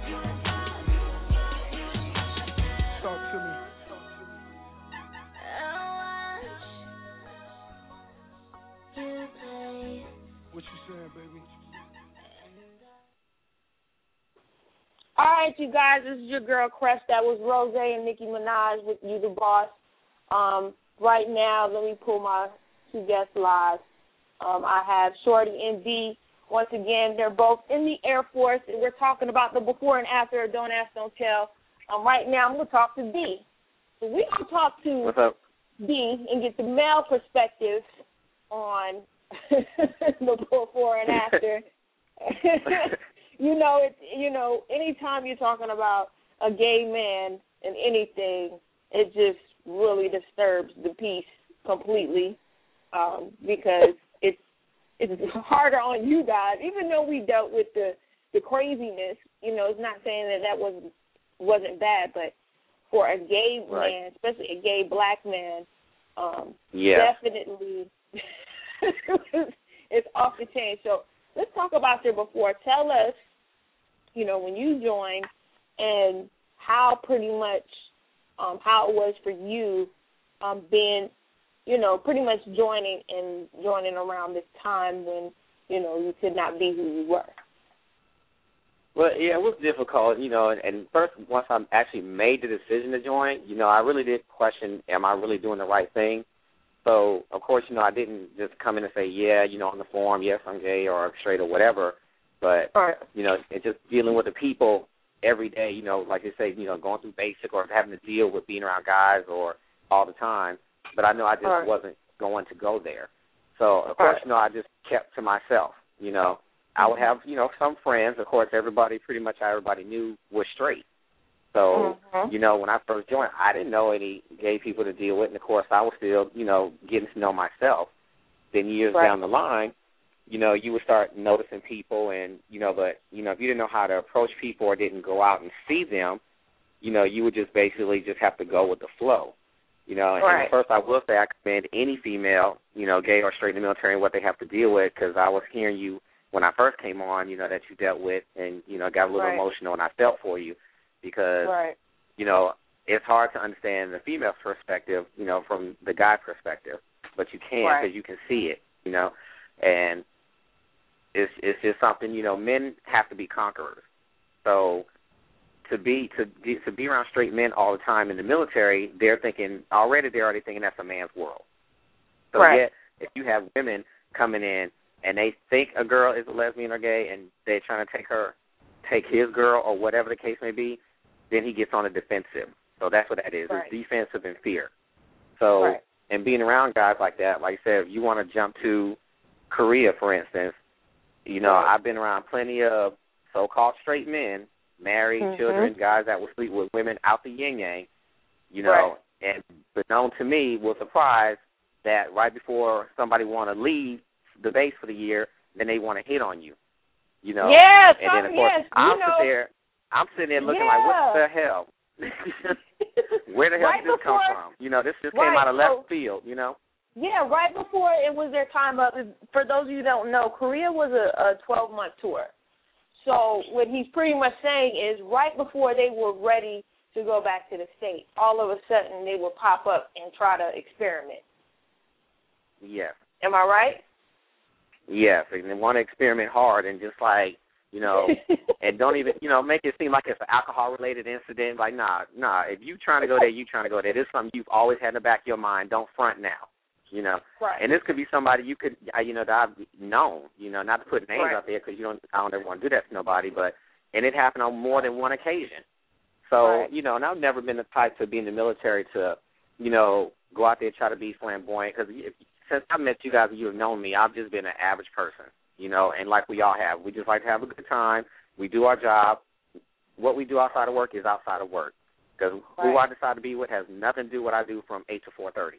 Talk to me. What you saying, baby? All right, you guys, this is your girl Crest. That was Rosé and Nicki Minaj with You the Boss. Right now, let me pull my two guests live. I have Shorty and D. Once again, they're both in the Air Force, and we're talking about the before and after of Don't Ask, Don't Tell. Right now, I'm going to talk to D. So we're going to talk to D and get the male perspective on the before and after. Anytime you're talking about a gay man and anything, it just really disturbs the peace completely, because it's harder on you guys. Even though we dealt with the craziness, it's not saying that wasn't bad, but for a gay man, especially a gay black man, definitely it's off the chain. So let's talk about your before. Tell us, when you joined and how pretty much how it was for you being, pretty much joining around this time when, you could not be who you were. Well, yeah, it was difficult, and first, once I actually made the decision to join, I really did question, am I really doing the right thing? So, of course, I didn't just come in and say, on the form, yes, I'm gay or straight or whatever. But, it's just dealing with the people every day, like you say, going through basic or having to deal with being around guys or all the time. But I know I just wasn't going to go there. So, of course, I just kept to myself, I would have, some friends, of course, pretty much everybody knew was straight. So, you know, when I first joined, I didn't know any gay people to deal with, and, of course, I was still, you know, getting to know myself. Then years down the line, you know, you would start noticing people and, you know, but, you know, if you didn't know how to approach people or didn't go out and see them, you know, you would just basically just have to go with the flow. You know, and first I will say I commend any female, you know, gay or straight in the military and what they have to deal with, because I was hearing you when I first came on, you know, that you dealt with and, you know, got a little emotional, and I felt for you because, you know, it's hard to understand the female's perspective, you know, from the guy perspective, but you can because you can see it, you know, and it's just something, you know, men have to be conquerors. So to be around straight men all the time in the military, they're already thinking that's a man's world. So yet, if you have women coming in and they think a girl is a lesbian or gay and they're trying to take his girl or whatever the case may be, then he gets on the defensive. So that's what that is. It's defensive and fear. So and being around guys like that, like I said, if you want to jump to Korea, for instance, you know, I've been around plenty of so-called straight men, married, children, guys that will sleep with women out the yin-yang, you know, and but known to me was surprised that right before somebody want to leave the base for the year, then they want to hit on you, you know. Yes, and then, of course, I'm sitting there looking like, what the hell? Where the hell did this come from? You know, this just came out of left field, you know. Yeah, right before it was their time up. For those of you who don't know, Korea was a 12-month tour. So what he's pretty much saying is right before they were ready to go back to the States, all of a sudden they would pop up and try to experiment. Yeah. Am I right? Yes, and they want to experiment hard and just like, you know, and don't even, you know, make it seem like it's an alcohol-related incident. Like, nah, if you trying to go there, you trying to go there. This is something you've always had in the back of your mind. Don't front now, you know. And this could be somebody you could, you know, that I've known, you know, not to put names out there because I don't ever want to do that to nobody, but, and it happened on more than one occasion. So, you know, and I've never been the type to be in the military to, you know, go out there and try to be flamboyant because since I met you guys and you have known me, I've just been an average person, you know, and like we all have. We just like to have a good time. We do our job. What we do outside of work is outside of work because who I decide to be with has nothing to do with what I do from 8 to 4:30.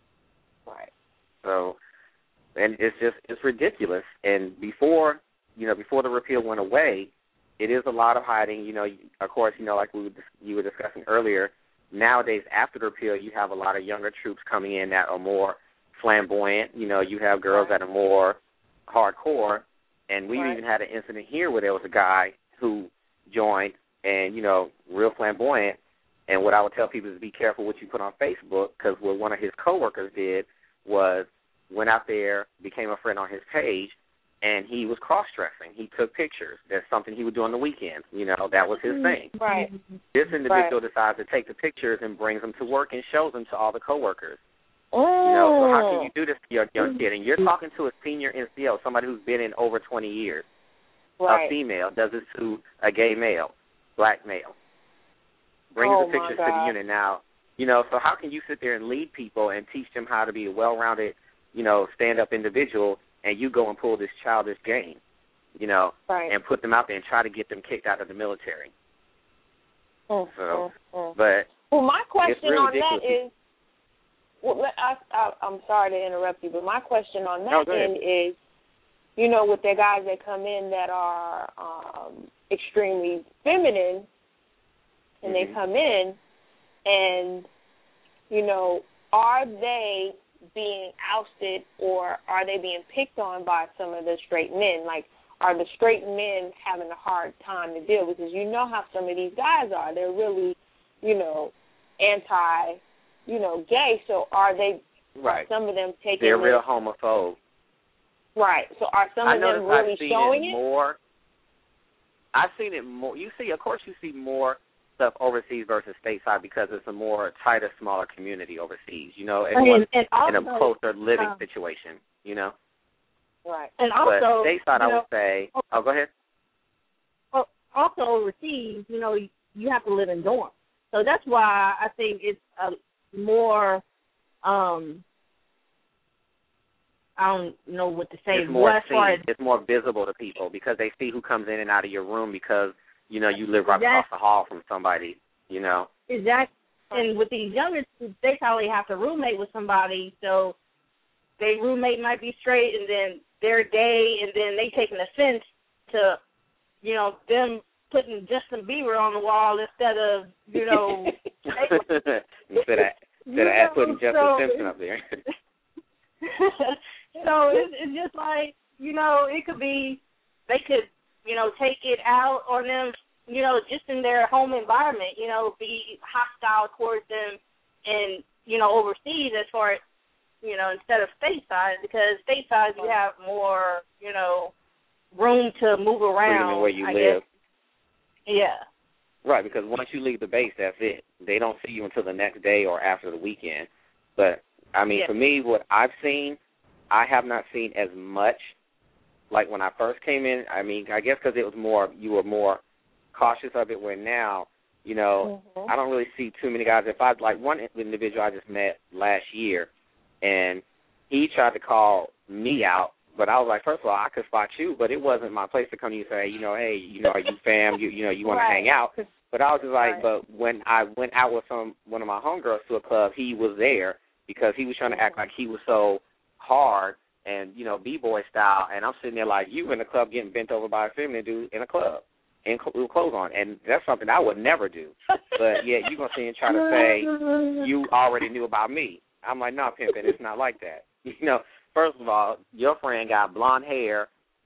So, and it's ridiculous. And before the repeal went away, it is a lot of hiding. You know, of course, you know, like you were discussing earlier, nowadays after the repeal, you have a lot of younger troops coming in that are more flamboyant. You know, you have girls that are more hardcore. And we even had an incident here where there was a guy who joined and, you know, real flamboyant. And what I would tell people is be careful what you put on Facebook because what one of his coworkers did was went out there, became a friend on his page, and he was cross-dressing. He took pictures. That's something he would do on the weekends. You know, that was his thing. This individual decides to take the pictures and brings them to work and shows them to all the coworkers. You know, so how can you do this to your young kid? And you're talking to a senior NCO, somebody who's been in over 20 years. A female does this to a gay male, black male. Brings the pictures to the unit. Now, you know, so how can you sit there and lead people and teach them how to be a well-rounded, you know, stand-up individual, and you go and pull this childish game, you know, and put them out there and try to get them kicked out of the military? But my question really on that is, I'm sorry to interrupt you, but my question on that end is, you know, with the guys that come in that are extremely feminine, and they come in, and, you know, are they being ousted or are they being picked on by some of the straight men? Like, are the straight men having a hard time to deal with? Because you know how some of these guys are. They're really, you know, anti, you know, gay. So are they, are some of them taking They're real homophobes. Right. So are some of them really showing it? More. I've seen it more. You see, of course, you see more stuff overseas versus stateside because it's a more tighter, smaller community overseas. You know, and also, in a closer living situation. You know. Right. And also, but stateside, I would say. Oh, go ahead. Well, also overseas, you know, you have to live in dorms, so that's why I think it's more. I don't know what to say. It's more visible to people because they see who comes in and out of your room because, you know, you live right across the hall from somebody, you know. Exactly. And with these younger students, they probably have to roommate with somebody, so their roommate might be straight, and then they're gay, and then they taking offense to, you know, them putting Justin Bieber on the wall instead of, you know. instead of putting Justin Simpson up there. So it's just like, you know, it could be, they could, you know, take it out on them, you know, just in their home environment, you know, be hostile towards them and, you know, overseas as far as, you know, instead of stateside, because stateside you have more, you know, room to move around. Where you live. Guess. Yeah. Right, because once you leave the base, that's it. They don't see you until the next day or after the weekend. But, I mean, for me, what I've seen, I have not seen as much. Like when I first came in, I mean, I guess because it was more, you were more cautious of it, where now, you know, I don't really see too many guys. If I, like one individual I just met last year, and he tried to call me out, but I was like, first of all, I could spot you, but it wasn't my place to come to you and say, you know, hey, you know, are you fam? You know, you want to hang out? But I was just like, but when I went out with one of my homegirls to a club, he was there because he was trying to act like he was so hard and, you know, B-boy style, and I'm sitting there like, you in the club getting bent over by a feminine dude in a club and with clothes on, and that's something I would never do. But, yeah, you're going to sit and try to say you already knew about me. I'm like, no, pimpin', it's not like that. You know, first of all, your friend got blonde hair,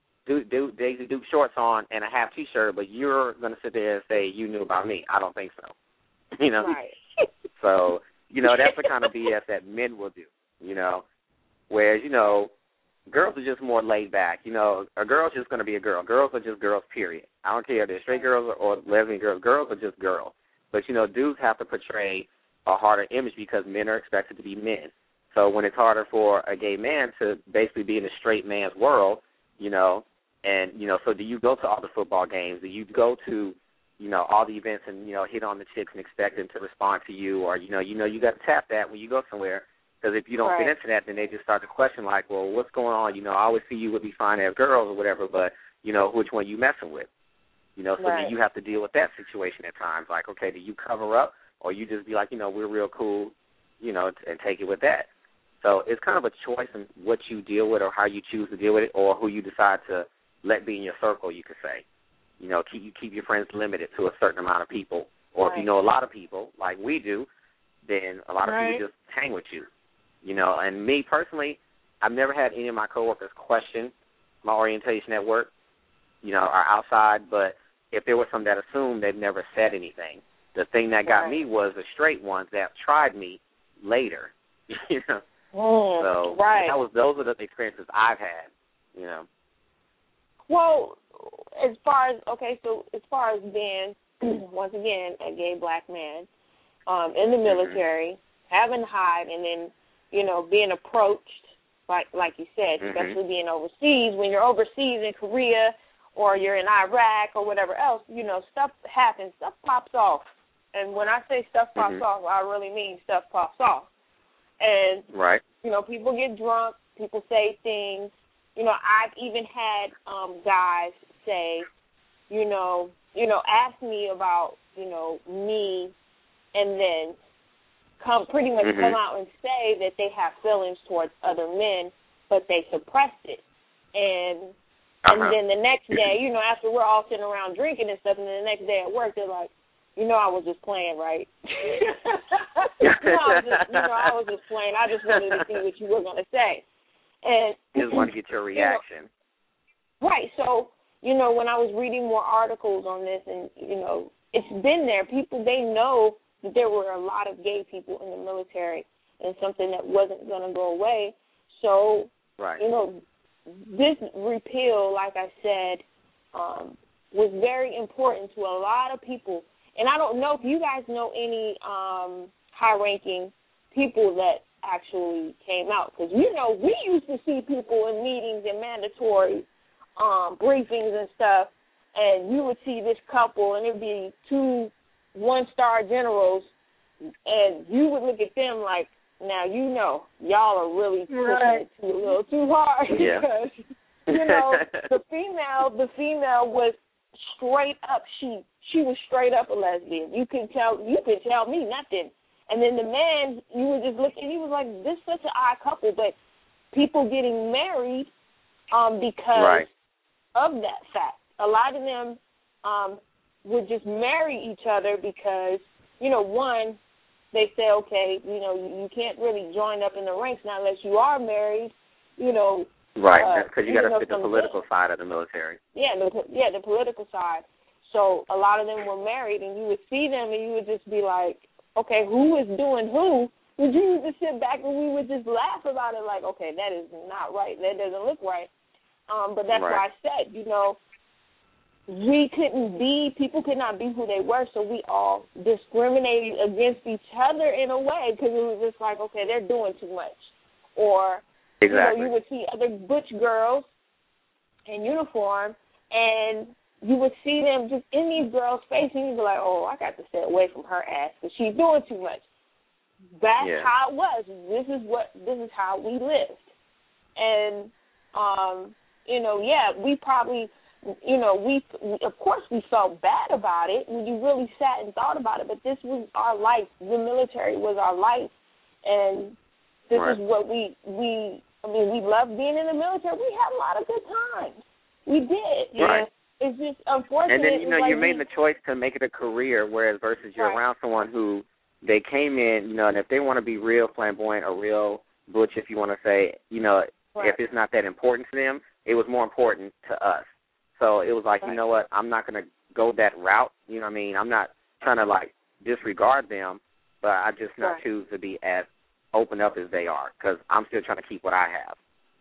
Daisy Duke shorts on, and a half T-shirt, but you're going to sit there and say you knew about me. I don't think so. You know? Right. So, you know, that's the kind of BS that men will do, you know. Whereas, you know, girls are just more laid back. You know, a girl's just going to be a girl. Girls are just girls, period. I don't care if they're straight girls or lesbian girls. Girls are just girls. But, you know, dudes have to portray a harder image because men are expected to be men. So when it's harder for a gay man to basically be in a straight man's world, you know, and, you know, so do you go to all the football games? Do you go to, you know, all the events and, you know, hit on the chicks and expect them to respond to you? Or, you know, you got to tap that when you go somewhere. Because if you don't fit into that, then they just start to question, like, well, what's going on? You know, I always see you with these fine-ass girls or whatever, but, you know, which one you messing with? You know, so then you have to deal with that situation at times. Like, okay, do you cover up or you just be like, you know, we're real cool, you know, and take it with that? So it's kind of a choice in what you deal with or how you choose to deal with it or who you decide to let be in your circle, you could say. You know, keep your friends limited to a certain amount of people. Or if you know a lot of people, like we do, then a lot of people just hang with you. You know, and me personally, I've never had any of my coworkers question my orientation at work, you know, or outside. But if there was some that assumed, they've never said anything. The thing that got me was the straight ones that tried me later, you know. So those are the experiences I've had, you know. Well, as far as being, once again, a gay black man in the military, having to hide, and then, you know, being approached, like you said, especially being overseas. When you're overseas in Korea or you're in Iraq or whatever else, you know, stuff happens, stuff pops off. And when I say stuff pops off, I really mean stuff pops off. And, you know, people get drunk, people say things. You know, I've even had guys say, you know, ask me about, you know, me, and then come out and say that they have feelings towards other men, but they suppressed it. And then the next day, you know, after we're all sitting around drinking and stuff, and then the next day at work, they're like, you know, I was just playing, right? I was just playing. I just wanted to see what you were going to say. And just want to get your reaction. Right. So, you know, when I was reading more articles on this, and, you know, it's been there. People, they know that there were a lot of gay people in the military and something that wasn't going to go away. So, you know, this repeal, like I said, was very important to a lot of people. And I don't know if you guys know any high-ranking people that actually came out. Because, you know, we used to see people in meetings and mandatory briefings and stuff, and you would see this couple, and it would be 2 one-star generals, and you would look at them like, now, you know, y'all are really pushing it a little too hard. Because, you know, the female was straight up, she was straight up a lesbian. You could tell me nothing. And then the man, you were just looking, he was like, this is such an odd couple, but people getting married because of that fact. A lot of them would just marry each other because, one, they say, okay, you can't really join up in the ranks now unless you are married, Right, because you got to fit the political side of the military. Yeah, the political side. So a lot of them were married, and you would see them, and you would just be like, okay, who is doing who? Would you just sit back and we would just laugh about it like, okay, that is not right. That doesn't look right. But that's why I said, people could not be who they were, so we all discriminated against each other in a way because it was just like, okay, they're doing too much. Or, you would see other butch girls in uniform, and you would see them just in these girls' faces, and you'd be like, oh, I got to stay away from her ass because she's doing too much. That's how it was. This is how we lived. And, we probably, of course we felt bad about it when you really sat and thought about it, but this was our life. The military was our life. And this is what we loved being in the military. We had a lot of good times. We did. Right. It's just unfortunate. And then, you made the choice to make it a career, whereas versus you're around someone who they came in, and if they want to be real flamboyant or real butch, if you want to say, if it's not that important to them, it was more important to us. So it was like, you know what, I'm not going to go that route. You know what I mean? I'm not trying to, disregard them, but I just not choose to be as open up as they are because I'm still trying to keep what I have,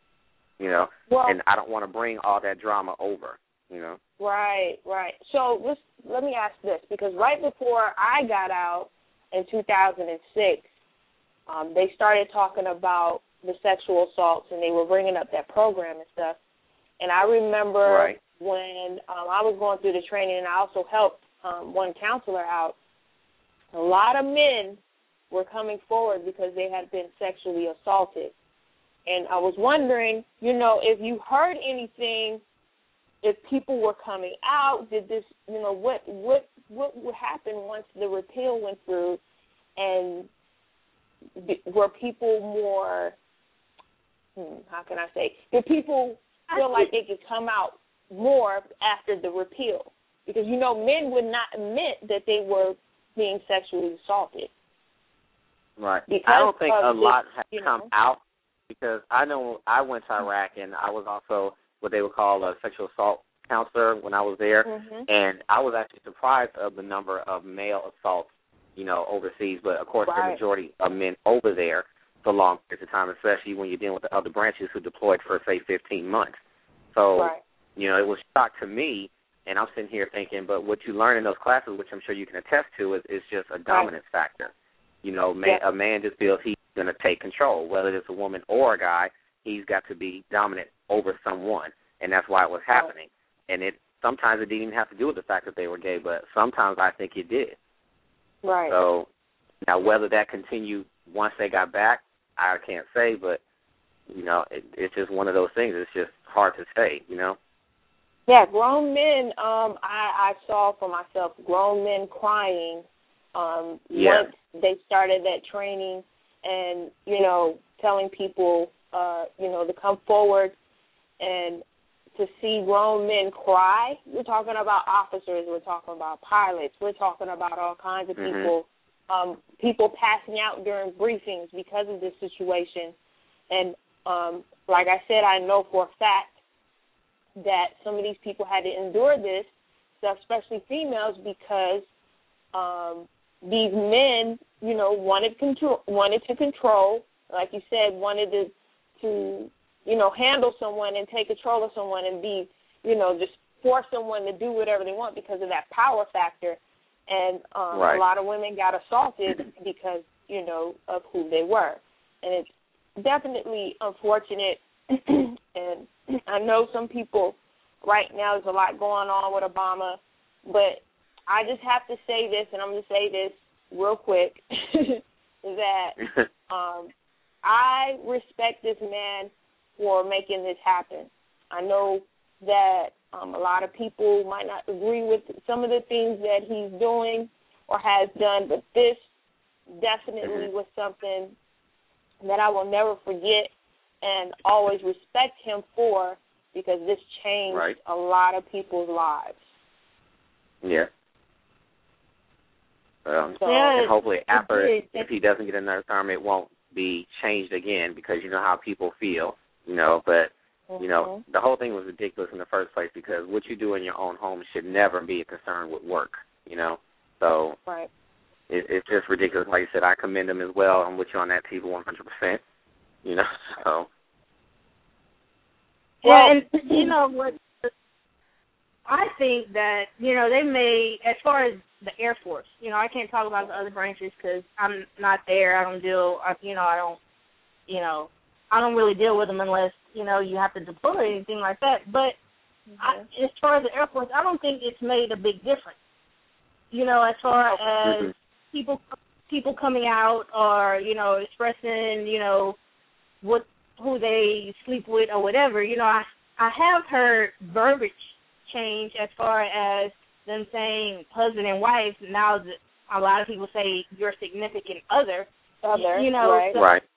and I don't want to bring all that drama over, Right. So let me ask this, because right before I got out in 2006, they started talking about the sexual assaults, and they were bringing up that program and stuff. And I remember when I was going through the training, and I also helped one counselor out, a lot of men were coming forward because they had been sexually assaulted. And I was wondering, if you heard anything, if people were coming out, did this, what would happen once the repeal went through, and were people more, how can I say, did people feel like they could come out more after the repeal? Because, men would not admit that they were being sexually assaulted. Right. I don't think a lot have come out, because I know I went to Iraq, and I was also what they would call a sexual assault counselor when I was there, and I was actually surprised of the number of male assaults, overseas. But, of course, the majority of men over there for long periods of time, especially when you're dealing with the other branches who deployed for, say, 15 months. So, it was a shock to me, and I'm sitting here thinking, but what you learn in those classes, which I'm sure you can attest to, is just a dominance factor. A man just feels he's going to take control. Whether it's a woman or a guy, he's got to be dominant over someone, and that's why it was happening. And sometimes it didn't even have to do with the fact that they were gay, but sometimes I think it did. Right. So now whether that continued once they got back, I can't say, but, it's just one of those things. It's just hard to say, Yeah, grown men, I saw for myself grown men crying once they started that training and, telling people, to come forward and to see grown men cry. We're talking about officers. We're talking about pilots. We're talking about all kinds of people, people passing out during briefings because of this situation. And like I said, I know for a fact that some of these people had to endure this stuff, especially females, because these men, wanted to control, like you said, wanted to handle someone and take control of someone and be, just force someone to do whatever they want because of that power factor. And a lot of women got assaulted because, of who they were. And it's definitely unfortunate. And I know some people right now, there's a lot going on with Obama, but I just have to say this, and I'm going to say this real quick, that I respect this man for making this happen. I know that a lot of people might not agree with some of the things that he's doing or has done, but this definitely was something that I will never forget and always respect him for, because this changed a lot of people's lives. Yeah. And hopefully after, if he doesn't get another term, it won't be changed again, because you know how people feel, you know. But, you know, the whole thing was ridiculous in the first place, because what you do in your own home should never be a concern with work, you know. So it's just ridiculous. Like you said, I commend him as well. I'm with you on that, Tiva, 100%, you know. So. Yeah, and you know what? I think that, you know, they may, as far as the Air Force, you know, I can't talk about the other branches because I'm not there. I don't really deal with them unless, you know, you have to deploy or anything like that. But as far as the Air Force, I don't think it's made a big difference. You know, as far as people coming out or, you know, expressing, you know, who they sleep with or whatever, you know, I have heard verbiage change as far as them saying husband and wife. Now that a lot of people say your significant other, you know.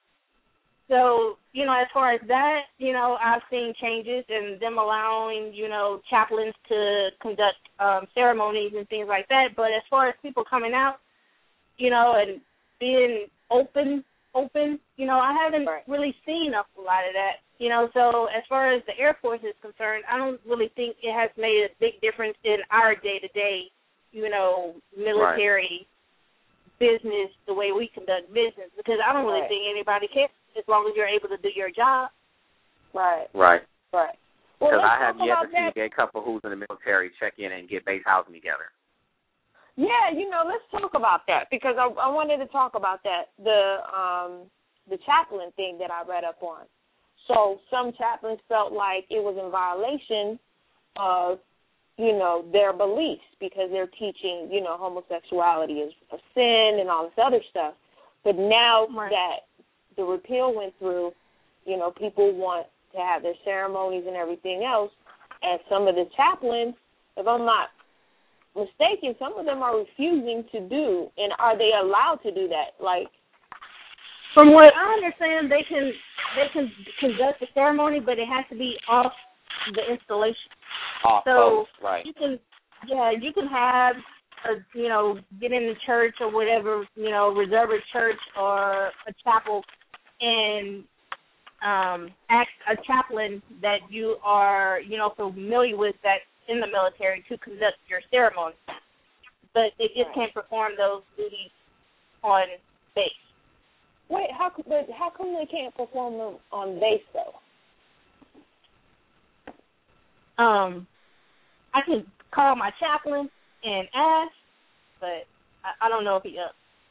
So, you know, as far as that, you know, I've seen changes and them allowing, you know, chaplains to conduct ceremonies and things like that. But as far as people coming out, you know, and being open, you know, I haven't really seen a lot of that. You know, so as far as the Air Force is concerned, I don't really think it has made a big difference in our day-to-day, you know, military business, the way we conduct business, because I don't really think anybody cares as long as you're able to do your job. Well, because I have yet to see a couple who's in the military check in and get base housing together. Yeah, you know, let's talk about that, because I wanted to talk about that, the chaplain thing that I read up on. So some chaplains felt like it was in violation of, you know, their beliefs, because they're teaching, you know, homosexuality is a sin and all this other stuff. But now that the repeal went through, you know, people want to have their ceremonies and everything else, and some of the chaplains, if I'm not mistaken, some of them are refusing to do, and are they allowed to do that? Like, from what I understand, they can conduct the ceremony, but it has to be off the installation. You can have you know, get in the church or whatever, you know, reserve a church or a chapel and ask a chaplain that you are, you know, familiar with that's in the military to conduct your ceremony. But they just can't perform those duties on base. Wait, how come they can't perform them on base, though? I can call my chaplain and ask, but I don't know if he up.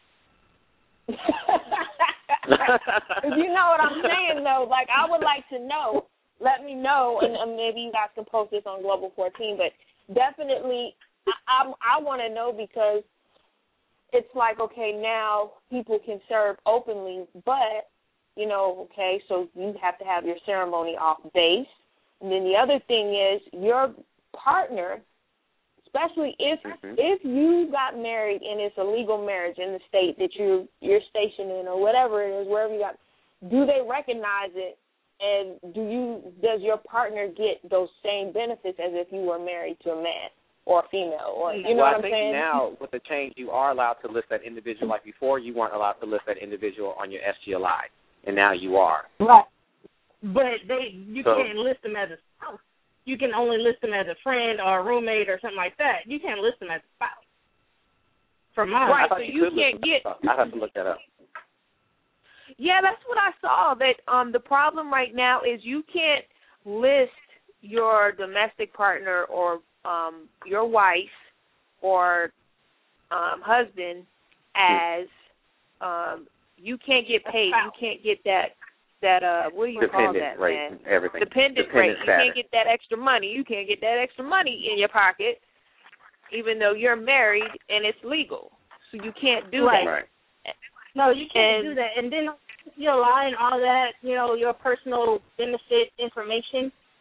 You know what I'm saying, though? Like, I would like to know. Let me know, and maybe you guys can post this on Global 14, but definitely I want to know, because it's like, okay, now people can serve openly, but, you know, okay, so you have to have your ceremony off base. And then the other thing is your partner, especially if you got married and it's a legal marriage in the state that you're stationed in or whatever it is, wherever you got, do they recognize it? And does your partner get those same benefits as if you were married to a man or a female? Or, you know what I'm saying? I think now with the change, you are allowed to list that individual. Like before, you weren't allowed to list that individual on your SGLI, and now you are. Right. But you can't list them as a spouse. You can only list them as a friend or a roommate or something like that. You can't list them as a spouse. For mine. Right, so you can't get... I have to look that up. Yeah, that's what I saw, that the problem right now is you can't list your domestic partner or your wife or husband as you can't get paid. You can't get that what do you call that, rate, man? Everything. Dependent rate. You can't get that extra money. You can't get that extra money in your pocket, even though you're married and it's legal. So you can't do that. Right. No, you can't do that. And then you're lying all that, you know, your personal benefit information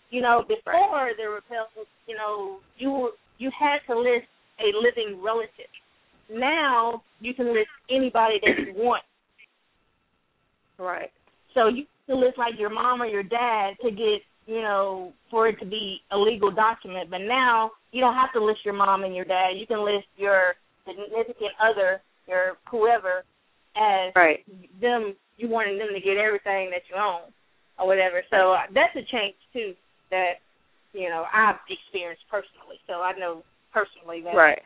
You know, before the repeal, you know, you had to list a living relative. Now you can list anybody that you want. Right. So you can list like your mom or your dad to get, you know, for it to be a legal document. But now you don't have to list your mom and your dad. You can list your significant other, your whoever, as them. You wanting them to get everything that you own or whatever. So that's a change too that, you know, I've experienced personally. So I know personally that. Right.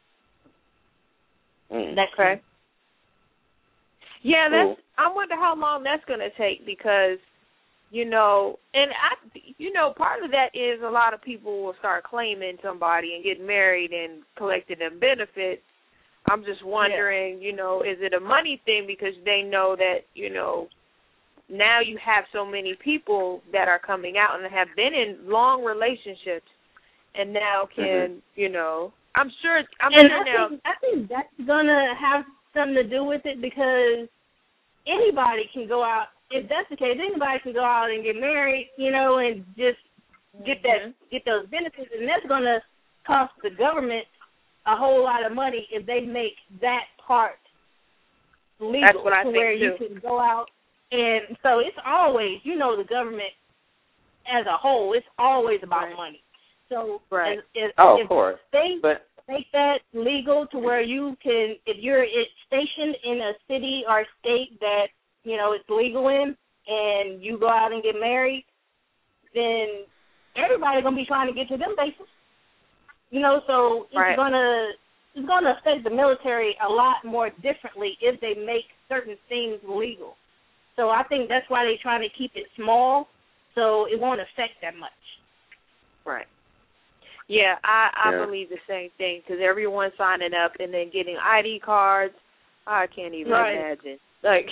That's okay. Yeah, that's. I wonder how long that's going to take because, you know, and part of that is a lot of people will start claiming somebody and get married and collecting them benefits. I'm just wondering, you know, is it a money thing because they know that, you know, now you have so many people that are coming out and have been in long relationships and now can, you know, I think that's going to have something to do with it because anybody can go out. If that's the case, anybody can go out and get married, you know, and just get those benefits, and that's going to cost the government a whole lot of money if they make that part legal. That's what I to think where you can go out, and so it's always, you know, the government as a whole, it's always about money. So if of course, they make that legal to where you can, if you're stationed in a city or state that, you know, it's legal in, and you go out and get married, then everybody's gonna be trying to get to them bases. You know, so it's gonna affect the military a lot more differently if they make certain things legal. So I think that's why they're trying to keep it small, so it won't affect that much. Right. Yeah, I believe the same thing because everyone's signing up and then getting ID cards. I can't even imagine. Like,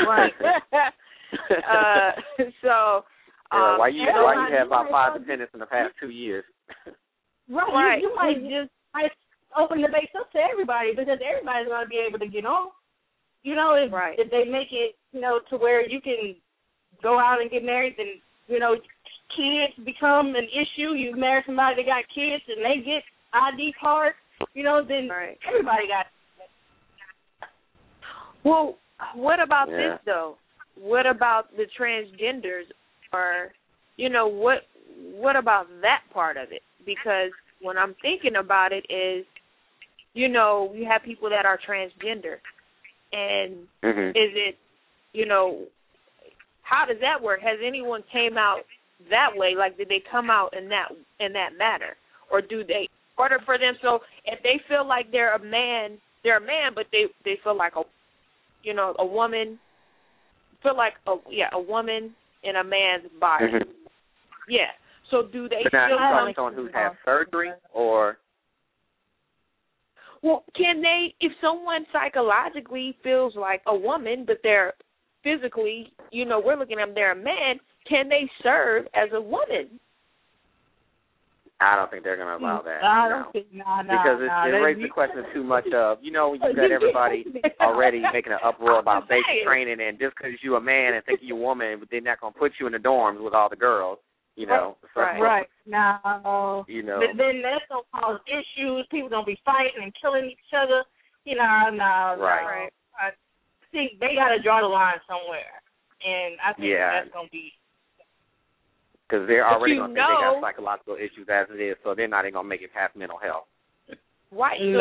so. Why you have about 5 dependents in the past 2 years? Right. You might just open the base up to everybody because everybody's going to be able to get on. You know, if they make it, you know, to where you can go out and get married, then, you know, kids become an issue. You marry somebody that got kids and they get ID cards, you know, then everybody got it. Well, what about this, though? What about the transgenders? Or, you know, what about that part of it? Because when I'm thinking about it is, you know, we have people that are transgender. And is it, you know, how does that work? Has anyone came out that way? Like, did they come out in that manner? Or do they order for them? So if they feel like they're a man, but they feel like a woman, a woman in a man's body. Yeah. So do they still come someone who has surgery or? Well, can they, if someone psychologically feels like a woman, but they're physically, you know, we're looking at them, they're a man, can they serve as a woman? I don't think they're going to allow that. Because it raises the question too much of, you know, when you've got everybody already making an uproar about basic training, and just because you're a man and think you're a woman, they're not going to put you in the dorms with all the girls, you know. No. You know. But then that's going to cause issues. People going to be fighting and killing each other. You know, no. Right. I think they got to draw the line somewhere. And I think that's going to be. Because they're already going to think they got psychological issues as it is, so they're not even going to make it past mental health. Right. So,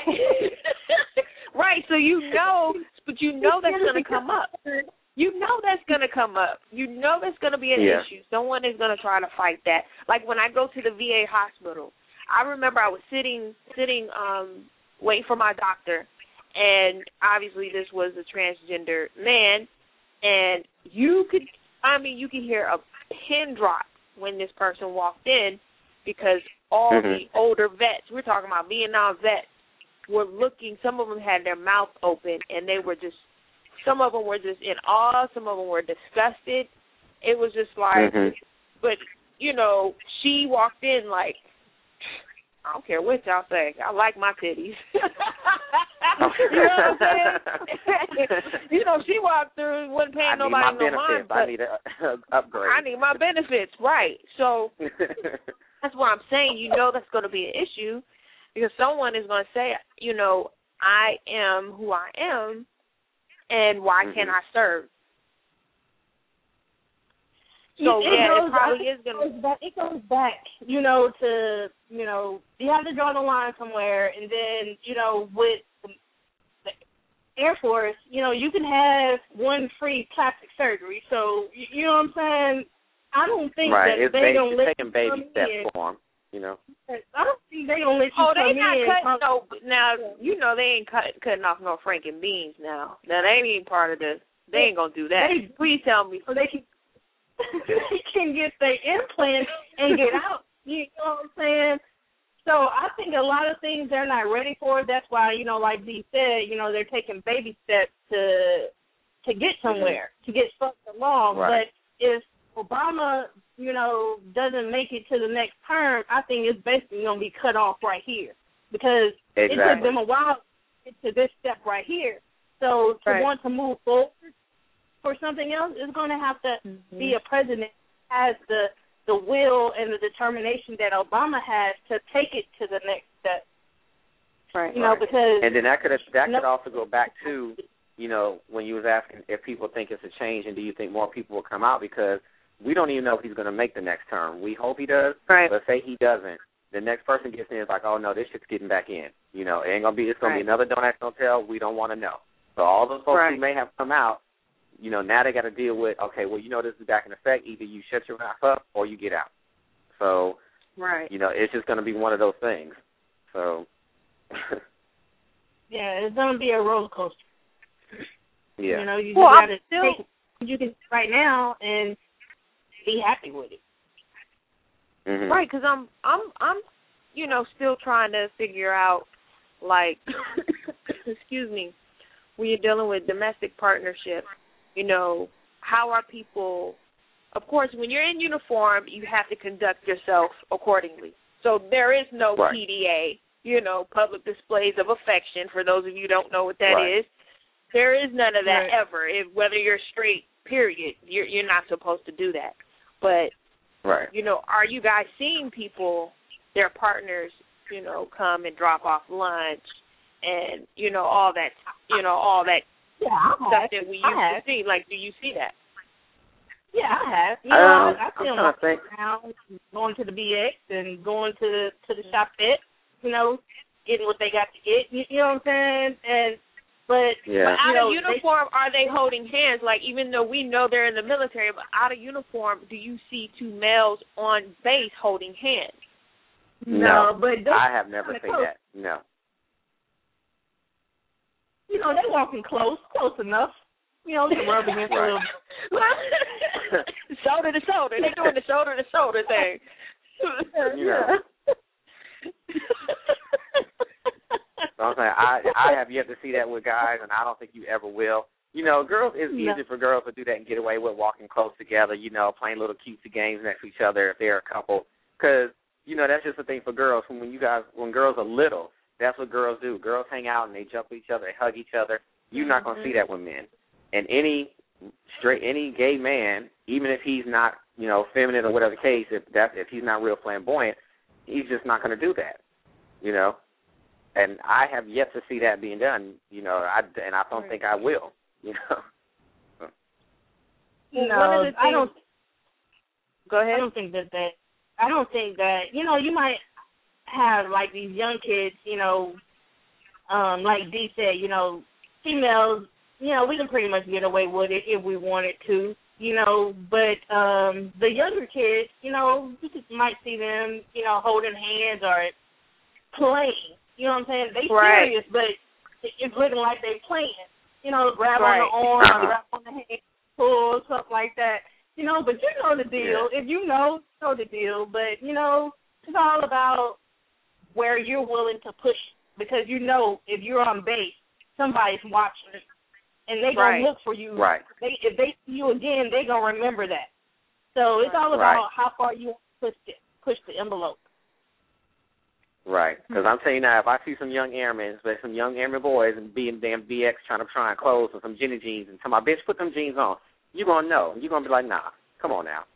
right. So you know, but you know that's going to come up. You know that's going to come up. You know that's going to be an issue. Someone is going to try to fight that. Like when I go to the VA hospital, I remember I was sitting, waiting for my doctor, and obviously this was a transgender man, and you could hear a pin drop when this person walked in because all the older vets, we're talking about Vietnam vets, were looking, some of them had their mouth open, and they were just, some of them were just in awe, some of them were disgusted. It was just like, but, you know, she walked in like, I don't care what y'all say, I like my titties. You know what I'm saying? You know, she walked through, wasn't paying nobody no mind. I need an upgrade. I need my benefits, right. So that's what I'm saying. You know that's going to be an issue because someone is going to say, you know, I am who I am, and why can't I serve? So, it probably is going to... It goes back, you know, to, you know, you have to draw the line somewhere, and then, you know, with the Air Force, you know, you can have one free plastic surgery. So, you know what I'm saying? I don't think that they don't let you baby steps for them, you know. I don't think they don't let you come in. Oh, they not cutting no... Now, you know, they ain't cutting off no Franken beans now. Now, they ain't even part of this. They ain't going to do that. Please tell me. So they can get their implant and get out. You know what I'm saying? So I think a lot of things they're not ready for. That's why, you know, like Dee said, you know, they're taking baby steps to get somewhere, to get fucked along. Right. But if Obama, you know, doesn't make it to the next term, I think it's basically going to be cut off right here because it took them a while to get to this step right here. So to want to move forward for something else is going to have to be a president who has the will and the determination that Obama has to take it to the next step. Right. You know, because and then that could also go back to, you know, when you was asking if people think it's a change and do you think more people will come out, because we don't even know if he's going to make the next term. We hope he does. Right. But say he doesn't, the next person gets in is like, oh no, this shit's getting back in. You know, it's gonna be another don't ask, don't tell. We don't want to know. So all those folks who may have come out, you know, now they got to deal with, okay, well, you know, this is back in effect. Either you shut your mouth up or you get out. So, you know, it's just going to be one of those things. So, yeah, it's going to be a roller coaster. Yeah. You know, you got to take you can right now and be happy with it. Mm-hmm. Right, because I'm, you know, still trying to figure out, like, excuse me, when you're dealing with domestic partnerships, you know, how are people, of course, when you're in uniform, you have to conduct yourself accordingly. So there is no PDA, you know, public displays of affection, for those of you who don't know what that is. There is none of that ever. Whether you're straight, period, you're not supposed to do that. But, you know, are you guys seeing people, their partners, you know, come and drop off lunch and, you know, all that stuff that we used to see? Like, do you see that? Yeah, I have. You know, I see them walking around, going to the BX and going to the shopette, you know, getting what they got to get. You know what I'm saying? But out of uniform, are they holding hands? Like, even though we know they're in the military, but out of uniform, do you see two males on base holding hands? No, but I have never seen that. No. You know, they're walking close enough. You know, they're rubbing into them. Shoulder to shoulder. They're doing the shoulder to shoulder thing. Yeah. So I'm saying I have yet to see that with guys, and I don't think you ever will. You know, girls, it's easy for girls to do that and get away with walking close together, you know, playing little cutesy games next to each other if they're a couple. Because, you know, that's just the thing for girls. When girls are little, that's what girls do. Girls hang out and they jump each other, they hug each other. You're not going to see that with men. And any gay man, even if he's not, you know, feminine or whatever the case, if he's not real flamboyant, he's just not going to do that, you know. And I have yet to see that being done, you know, and I don't think I will, you know. No, I don't. Go ahead. I don't think that, you know, you might have, like, these young kids, you know, like Dee said, you know, females, you know, we can pretty much get away with it if we wanted to, you know, but the younger kids, you know, you just might see them, you know, holding hands or playing, you know what I'm saying? They serious, but it's looking like they playing, you know, grab on the arm, grab on the hand, pull, stuff like that, you know, but you know the deal. If you know the deal, but, you know, it's all about where you're willing to push, because you know if you're on base, somebody's watching, and they're going to look for you. Right. If they see you again, they're going to remember that. So it's all about how far you push the envelope. Right. Because I'm telling you now, if I see some young airmen, especially some young airmen boys, and being damn BX trying to try and clothes with some Jenny jeans and tell my bitch, put them jeans on, you're going to know. You're going to be like, nah, come on now.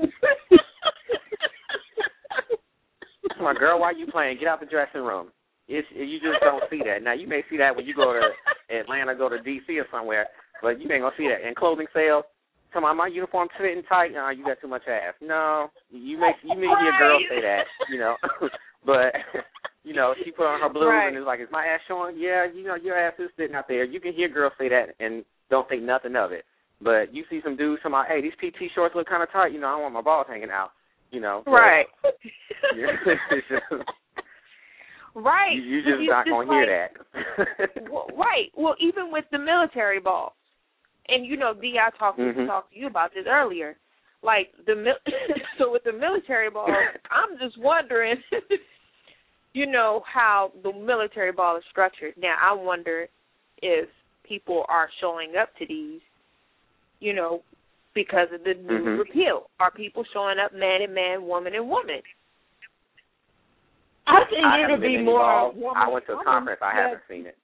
My girl, why you playing? Get out the dressing room. You just don't see that. Now, you may see that when you go to Atlanta, go to D.C. or somewhere, but you ain't going to see that. In clothing sales, tell my uniform fitting tight. No, you got too much ass. No, you may hear a girl say that, you know. But, you know, she put on her blues and is like, is my ass showing? Yeah, you know, your ass is sitting out there. You can hear girls say that and don't think nothing of it. But you see some dudes talking about, hey, these PT shorts look kind of tight. You know, I don't want my balls hanging out. You know. Right. Right. You just not going to hear that. Right. Well, even with the military ball, and, you know, D, I talked to you about this earlier. Like, so with the military ball, I'm just wondering, you know, how the military ball is structured. Now, I wonder if people are showing up to these, you know, because of the new repeal. Are people showing up man and man, woman and woman? I think it'll be more woman. I went to a conference. I haven't seen it.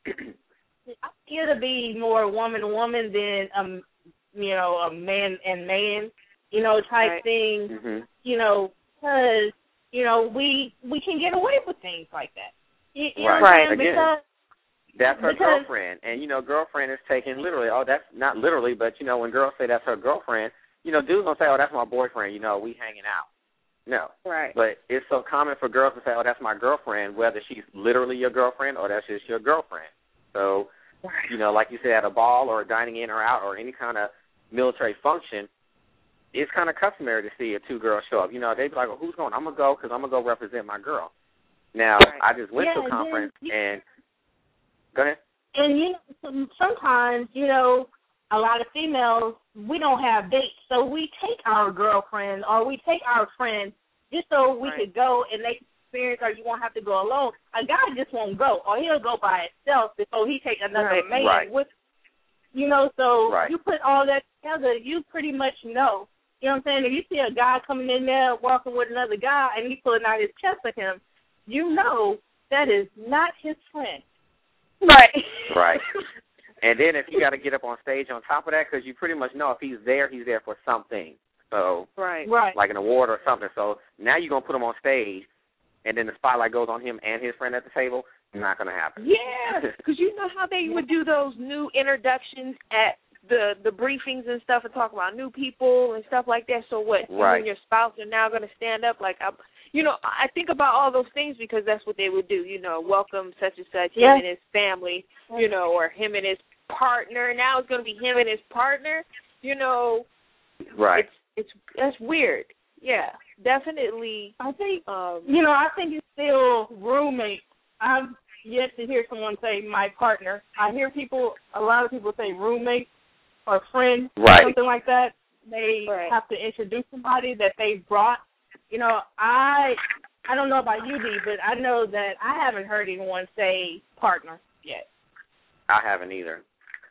I think it'll be more woman to woman than, you know, a man and man, you know, type thing. You know, because, you know, we can get away with things like that. You know what I'm saying? Again, because that's her girlfriend. And, you know, girlfriend is taken literally. Oh, that's not literally, but, you know, when girls say that's her girlfriend, you know, dudes don't say, oh, that's my boyfriend. You know, we hanging out. No. Right. But it's so common for girls to say, oh, that's my girlfriend, whether she's literally your girlfriend or that's just your girlfriend. So, you know, like you said, at a ball or dining in or out or any kind of military function, it's kind of customary to see two girls show up. You know, they'd be like, well, who's going? I'm going to go because I'm going to go represent my girl. Now, I just went to a conference and go ahead. And, you know, sometimes, you know, a lot of females, we don't have dates, so we take our girlfriend or we take our friend just so we could go and they can experience, or you won't have to go alone. A guy just won't go, or he'll go by himself before he take another man with, you know, so you put all that together, you pretty much know. You know what I'm saying? If you see a guy coming in there walking with another guy and he's pulling out his chest at him, you know that is not his friend. Right. Right. And then if you got to get up on stage on top of that, because you pretty much know if he's there for something. So, like an award or something. So now you're going to put him on stage, and then the spotlight goes on him and his friend at the table. Not going to happen. Yeah, because you know how they would do those new introductions at the briefings and stuff and talk about new people and stuff like that. So what, you and your spouse are now going to stand up like, you know, I think about all those things because that's what they would do, you know, welcome such and such, him and his family, you know, or him and his partner. Now it's going to be him and his partner, you know. Right. That's weird. Yeah, definitely. I think, you know, I think it's still roommate. I've yet to hear someone say my partner. I hear a lot of people say roommate or friend, something like that. They have to introduce somebody that they brought. You know, I don't know about you, D, but I know that I haven't heard anyone say partner yet. I haven't either.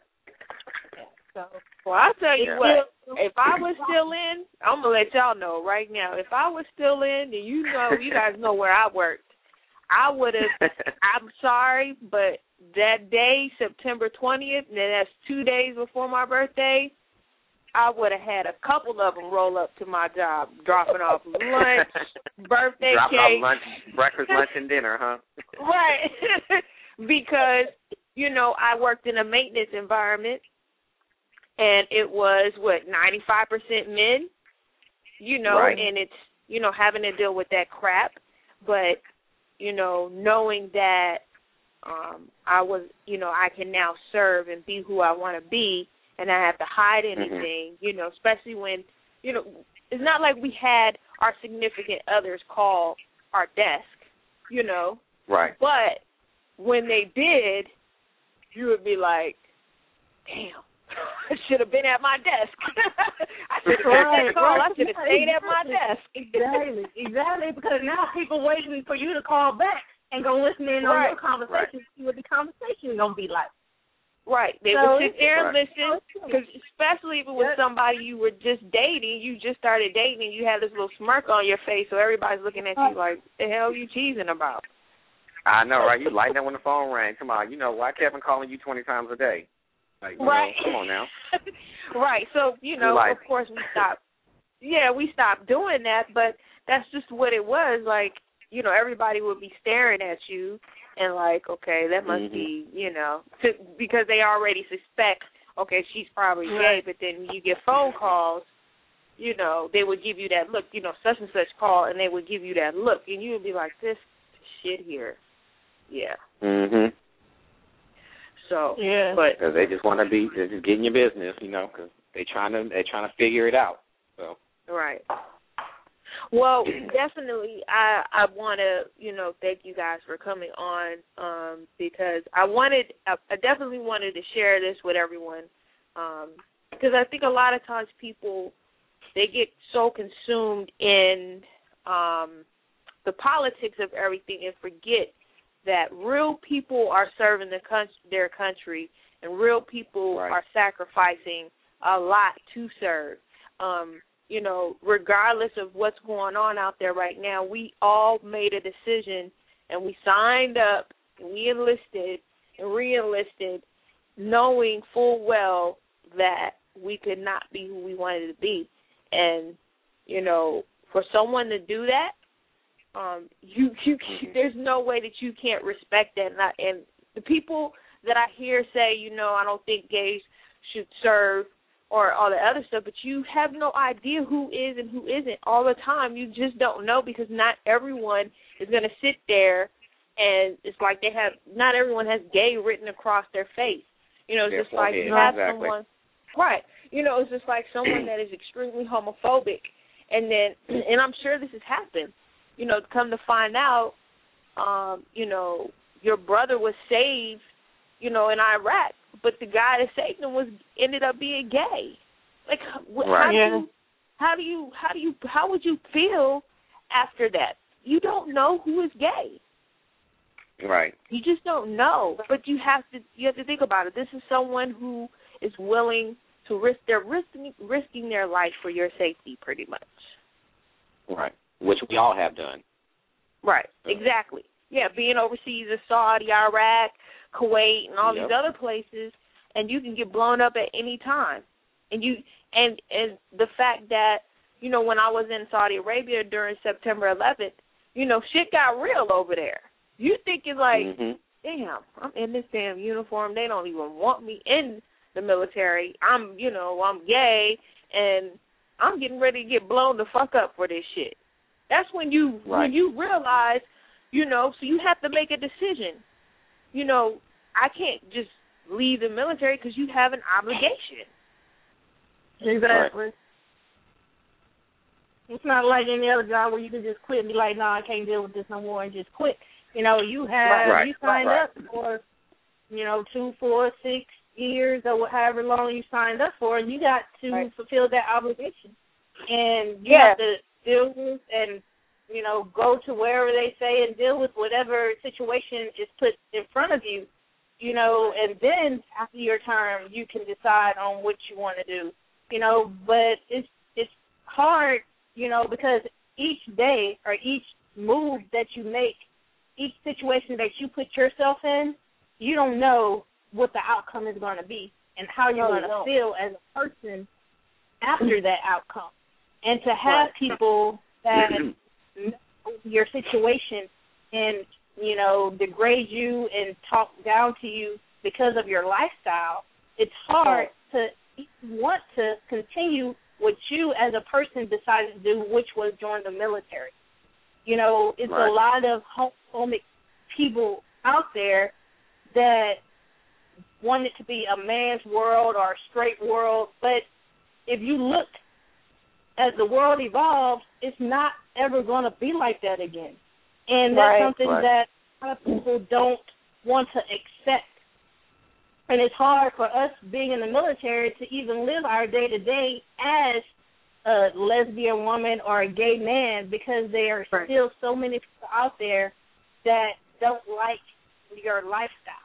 Yeah, so, well, I'll tell you what, if I was still in, I'm going to let y'all know right now, if I was still in, and you know, you guys know where I worked, I would have, I'm sorry, but that day, September 20th, and that's 2 days before my birthday, I would have had a couple of them roll up to my job, dropping off lunch, birthday cake. Off lunch, breakfast, lunch, and dinner, huh? Right. Because, you know, I worked in a maintenance environment, and it was, 95% men, you know, and it's, you know, having to deal with that crap. But, you know, knowing that I was, you know, I can now serve and be who I want to be, and I have to hide anything, you know, especially when, you know, it's not like we had our significant others call our desk, you know. Right. But when they did, you would be like, damn, I should have been at my desk. I should have taken that call. I should have stayed at my desk. Exactly, because now people waiting for you to call back and go listen in on your conversation, see what the conversation is going to be like. Right. They would sit there and listen, because especially if it was somebody you were just dating, you just started dating, and you had this little smirk on your face, so everybody's looking at you like, the hell are you teasing about? I know, right? You lighting up when the phone rang. Come on, why Kevin calling you 20 times a day? Like, right. Come on now. Right. So, of course we stopped. Yeah, we stopped doing that, but that's just what it was. Like, everybody would be staring at you and like, okay, that must be, because they already suspect, okay, she's probably gay, but then you get phone calls, they would give you that look, such and such call, and they would give you that look, and you would be like, this shit here. Yeah. Mhm. So, but because they just want to be, they're just getting your business, because they're trying to figure it out. So. Right. Well, definitely, I want to, thank you guys for coming on, because I definitely wanted to share this with everyone, because I think a lot of times people, they get so consumed in the politics of everything and forget that real people are serving their country, and real people are sacrificing a lot to serve. Regardless of what's going on out there right now, we all made a decision, and we signed up, and we enlisted and re-enlisted, knowing full well that we could not be who we wanted to be. And, for someone to do that, there's no way that you can't respect that. And the people that I hear say, I don't think gays should serve or all the other stuff, but you have no idea who is and who isn't all the time. You just don't know, because not everyone is going to sit there and it's like not everyone has gay written across their face. It's just like you have someone, right, it's just like someone that is extremely homophobic, and I'm sure this has happened, come to find out, your brother was saved, in Iraq, but the guy that saved him ended up being gay. Like, how would you feel after that? You don't know who is gay. Right. You just don't know. But you have to think about it. This is someone who is willing to risking their life for your safety, pretty much. Right. Which we all have done. Right. Exactly. Yeah, being overseas in Saudi, Iraq, Kuwait, and all these other places, and you can get blown up at any time. And the fact that, when I was in Saudi Arabia during September 11th, shit got real over there. You thinking like, damn, I'm in this damn uniform. They don't even want me in the military. I'm gay, and I'm getting ready to get blown the fuck up for this shit. That's when you realize, so you have to make a decision. I can't just leave the military because you have an obligation. Exactly. Right. It's not like any other job where you can just quit and be like, no, I can't deal with this no more, and just quit. You signed up for, 2, 4, 6 years or however long you signed up for, and you got to fulfill that obligation. And you have to deal with and, go to wherever they say and deal with whatever situation is put in front of you, and then after your term you can decide on what you want to do, but it's hard, because each day or each move that you make, each situation that you put yourself in, you don't know what the outcome is going to be and how you're going to feel as a person after that outcome. And to have people that know your situation and, degrade you and talk down to you because of your lifestyle, it's hard to want to continue what you as a person decided to do, which was join the military. It's a lot of homophobic people out there that want it to be a man's world or a straight world, but if you look as the world evolves, it's not ever going to be like that again. And that's something that a lot of people don't want to accept. And it's hard for us being in the military to even live our day-to-day as a lesbian woman or a gay man, because there are still so many people out there that don't like your lifestyle.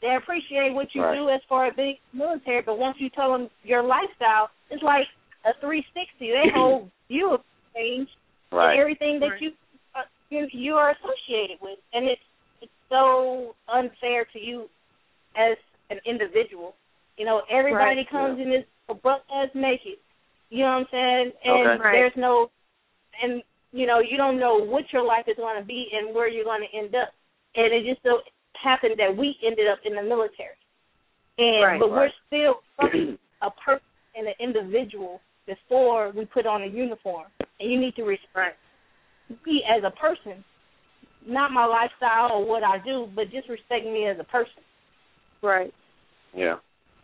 They appreciate what you do as far as being military, but once you tell them your lifestyle, it's like a 360. They whole view of things and everything that you are associated with, and it's so unfair to you as an individual. You know, everybody comes in this butt ass naked. You know what I'm saying? And there's no, and you know, you don't know what your life is going to be and where you're going to end up. And it just so happened that we ended up in the military. And but we're still a person and an individual before we put on a uniform. And you need to respect me as a person, not my lifestyle or what I do, but just respect me as a person. Right. Yeah.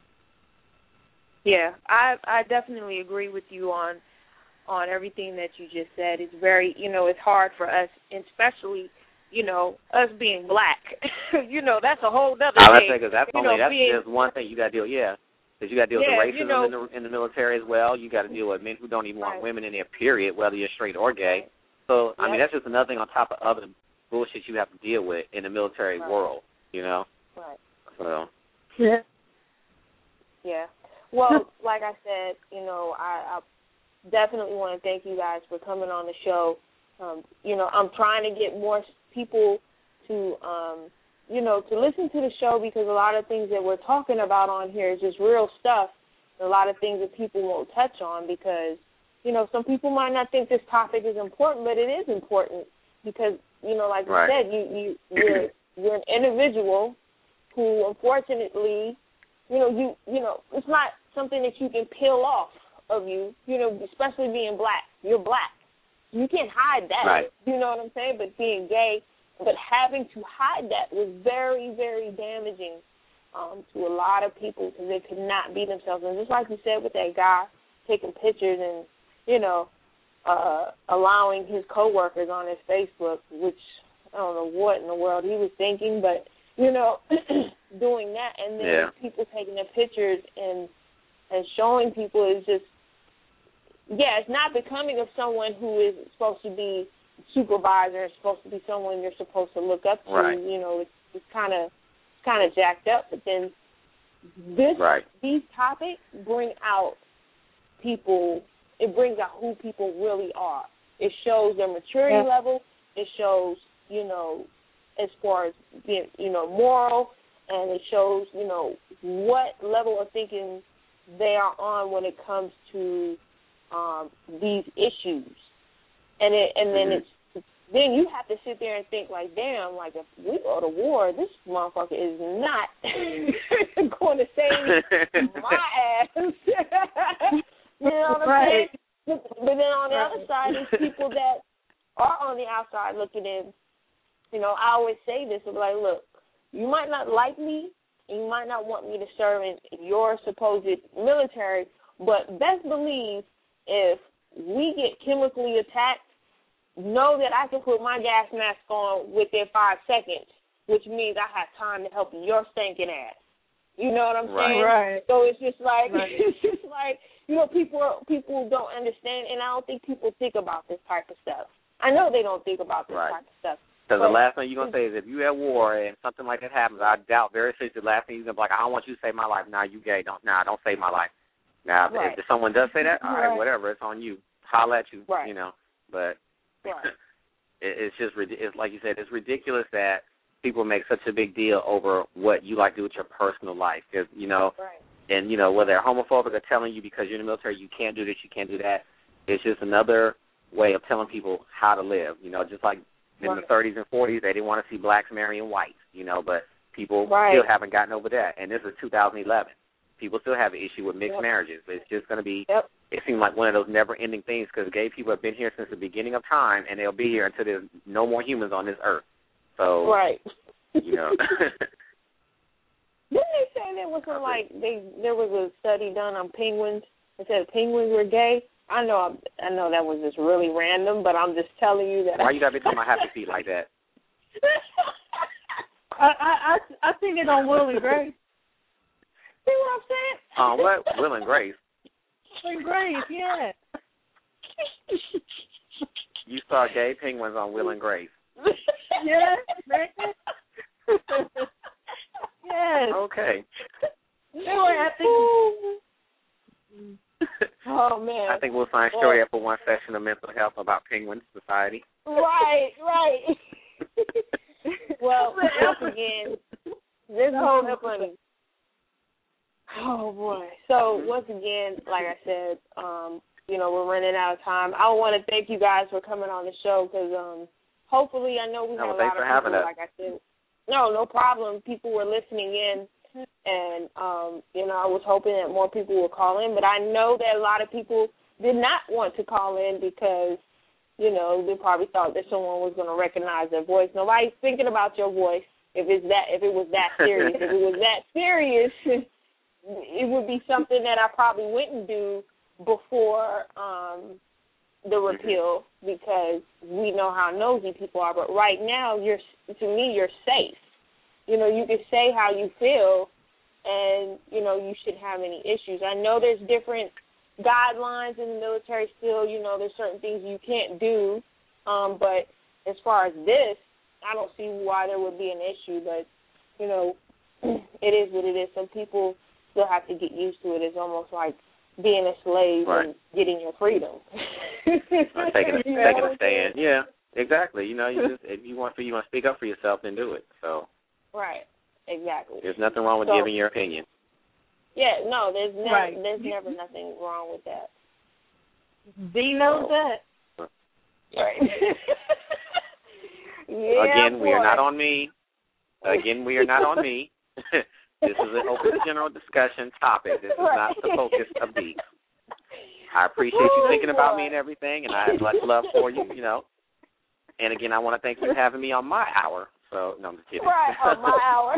Yeah, I definitely agree with you on everything that you just said. It's very, you know, it's hard for us, especially, you know, us being black. You know, that's a whole other thing. I would say because that's just one thing you got to deal. Yeah, because you got to deal with the racism in the military as well. You got to deal with men who don't even want women in there. Period, whether you're straight or gay. So I mean, that's just another thing on top of other bullshit you have to deal with in the military world. You know. Right. So. Yeah. Yeah. Well, like I said, you know, I definitely want to thank you guys for coming on the show. You know, I'm trying to get more people to, you know, to listen to the show because a lot of things that we're talking about on here is just real stuff. And a lot of things that people won't touch on because, you know, some people might not think this topic is important, but it is important because, you know, like you said, you're an individual who, unfortunately, you know, it's not something that you can peel off of you, you know, especially being black. You're black. You can't hide that. Right. You know what I'm saying? But being gay, but having to hide that was very, very damaging to a lot of people because they could not be themselves. And just like you said with that guy taking pictures and, you know, allowing his coworkers on his Facebook, which I don't know what in the world he was thinking, but, you know, doing that and then people taking their pictures and showing people is just, it's not becoming of someone who is supposed to be supervisor, it's supposed to be someone you're supposed to look up to. Right. You know, it's kind of jacked up. But then these topics bring out people. It brings out who people really are. It shows their maturity level. It shows, you know, as far as being, you know, moral, and it shows, you know, what level of thinking they are on when it comes to these issues. And then you have to sit there and think like, damn, like if we go to war, this motherfucker is not going to save my ass. You know what I'm saying? But then on the other side, there's people that are on the outside looking in. You know, I always say this, I'm like, look, you might not like me, and you might not want me to serve in your supposed military, but best believe if we get chemically attacked, know that I can put my gas mask on within 5 seconds, which means I have time to help your stinking ass. You know what I'm saying? Right. So it's just like, you know, people don't understand, and I don't think people think about this type of stuff. I know they don't think about this type of stuff. Because the last thing you're going to say is if you at war and something like that happens, I doubt very seriously the last thing you're going to be like, I don't want you to save my life. Nah, you gay. Don't save my life. Now, if someone does say that, all right, whatever, it's on you. Holler at you, you know. But it's just, it's like you said, it's ridiculous that people make such a big deal over what you like to do with your personal life. Because, you know, and, you know, whether they're homophobic or telling you because you're in the military you can't do this, you can't do that, it's just another way of telling people how to live, you know, just like in the 30s and 40s, they didn't want to see blacks marrying whites, you know, but people still haven't gotten over that. And this is 2011. People still have an issue with mixed marriages. It's just going to be, it seems like one of those never-ending things because gay people have been here since the beginning of time, and they'll be here until there's no more humans on this earth. So, you know. Didn't they say there was there was a study done on penguins? They said penguins were gay. I know that was just really random, but I'm just telling you that. Why you got to be talking about happy feet like that? I seen it on Will and Grace. See what I'm saying? What? Will and Grace? Will and Grace, yeah. You saw gay penguins on Will and Grace. Yeah, yeah. Yes. Okay. Oh man. I think we'll sign Shorty up for one session of mental health about Penguin Society. Right. Well, once again, this whole funny. Oh boy. So once again, like I said, we're running out of time. I want to thank you guys for coming on the show because hopefully, I know we had a lot of people. Like I said, no problem. People were listening in, and I was hoping that more people would call in. But I know that a lot of people did not want to call in because they probably thought that someone was going to recognize their voice. Nobody's thinking about your voice if it was that serious. If it was that serious, it would be something that I probably wouldn't do before the repeal because we know how nosy people are. But right now, you're safe. You can say how you feel, and you shouldn't have any issues. I know there's different guidelines in the military still. There's certain things you can't do, but as far as this, I don't see why there would be an issue. But it is what it is. Some people still have to get used to it. It's almost like being a slave and getting your freedom. Taking a stand. Yeah, exactly. You just, if you want to speak up for yourself, then do it. So. Right. Exactly. There's nothing wrong with giving your opinion. Yeah. No. There's never nothing wrong with that. D knows that. Right. Again, we are not on me. This is an open general discussion topic. This is not the focus of these. I appreciate you thinking about me and everything, and I have much love for you, And again, I want to thank you for having me on my hour. So, no, I'm just kidding. Right, on my hour.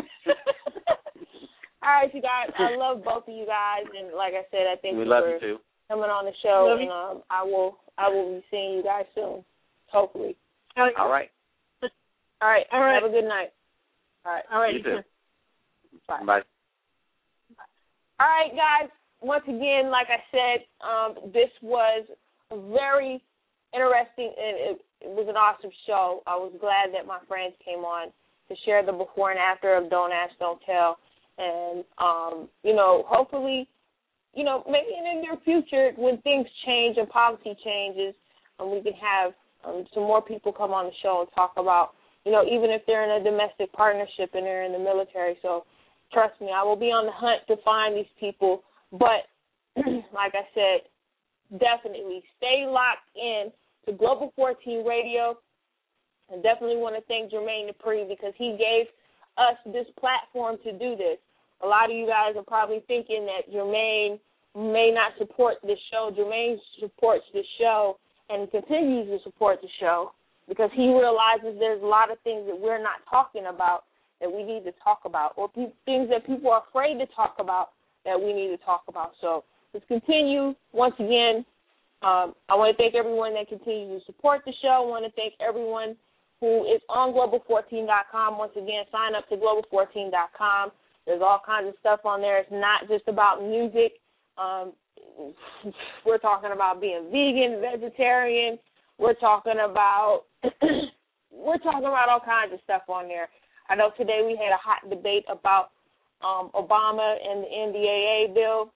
All right, you guys. I love both of you guys, and like I said, I thank you for coming on the show, and I will be seeing you guys soon, hopefully. All right. All right. Have a good night. All right. You too. Bye. Bye. All right, guys. Once again, like I said, this was a very interesting, and it was an awesome show. I was glad that my friends came on to share the before and after of Don't Ask, Don't Tell. And, hopefully, maybe in the near future when things change and policy changes, we can have some more people come on the show and talk about, even if they're in a domestic partnership and they're in the military. So trust me, I will be on the hunt to find these people. But like I said, definitely stay locked in to Global 14 Radio. I definitely want to thank Jermaine Dupri because he gave us this platform to do this. A lot of you guys are probably thinking that Jermaine may not support this show. Jermaine supports the show and continues to support the show because he realizes there's a lot of things that we're not talking about that we need to talk about, or things that people are afraid to talk about that we need to talk about. So let's continue. Once again, I want to thank everyone that continues to support the show. I want to thank everyone who is on Global14.com. Once again, sign up to Global14.com. There's all kinds of stuff on there. It's not just about music. We're talking about being vegan, vegetarian. We're talking about all kinds of stuff on there. I know today we had a hot debate about Obama and the NDAA bill.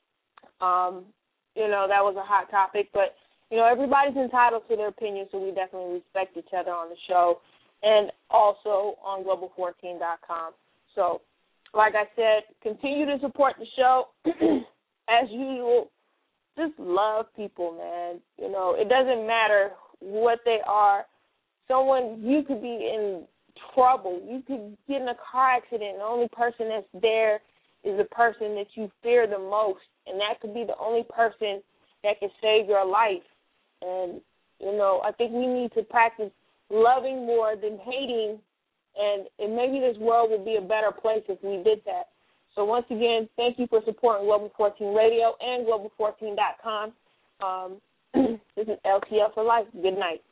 That was a hot topic, but everybody's entitled to their opinion, so we definitely respect each other on the show and also on Global14.com. So, like I said, continue to support the show. As usual, just love people, man. It doesn't matter what they are. You could be in trouble. You could get in a car accident, and the only person that's there is the person that you fear the most, and that could be the only person that can save your life. And, I think we need to practice loving more than hating, and maybe this world would be a better place if we did that. So once again, thank you for supporting Global 14 Radio and Global14.com. This is LTL for life. Good night.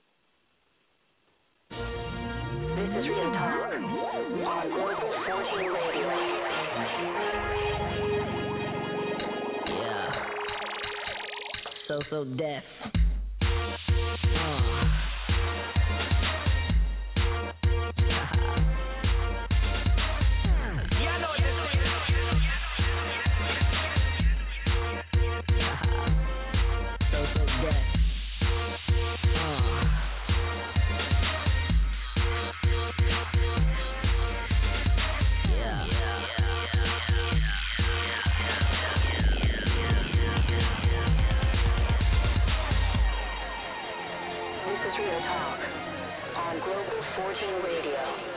This is Real Talk on Global 14 Radio. Yeah. So deaf. Real Talk on Global Forging Radio.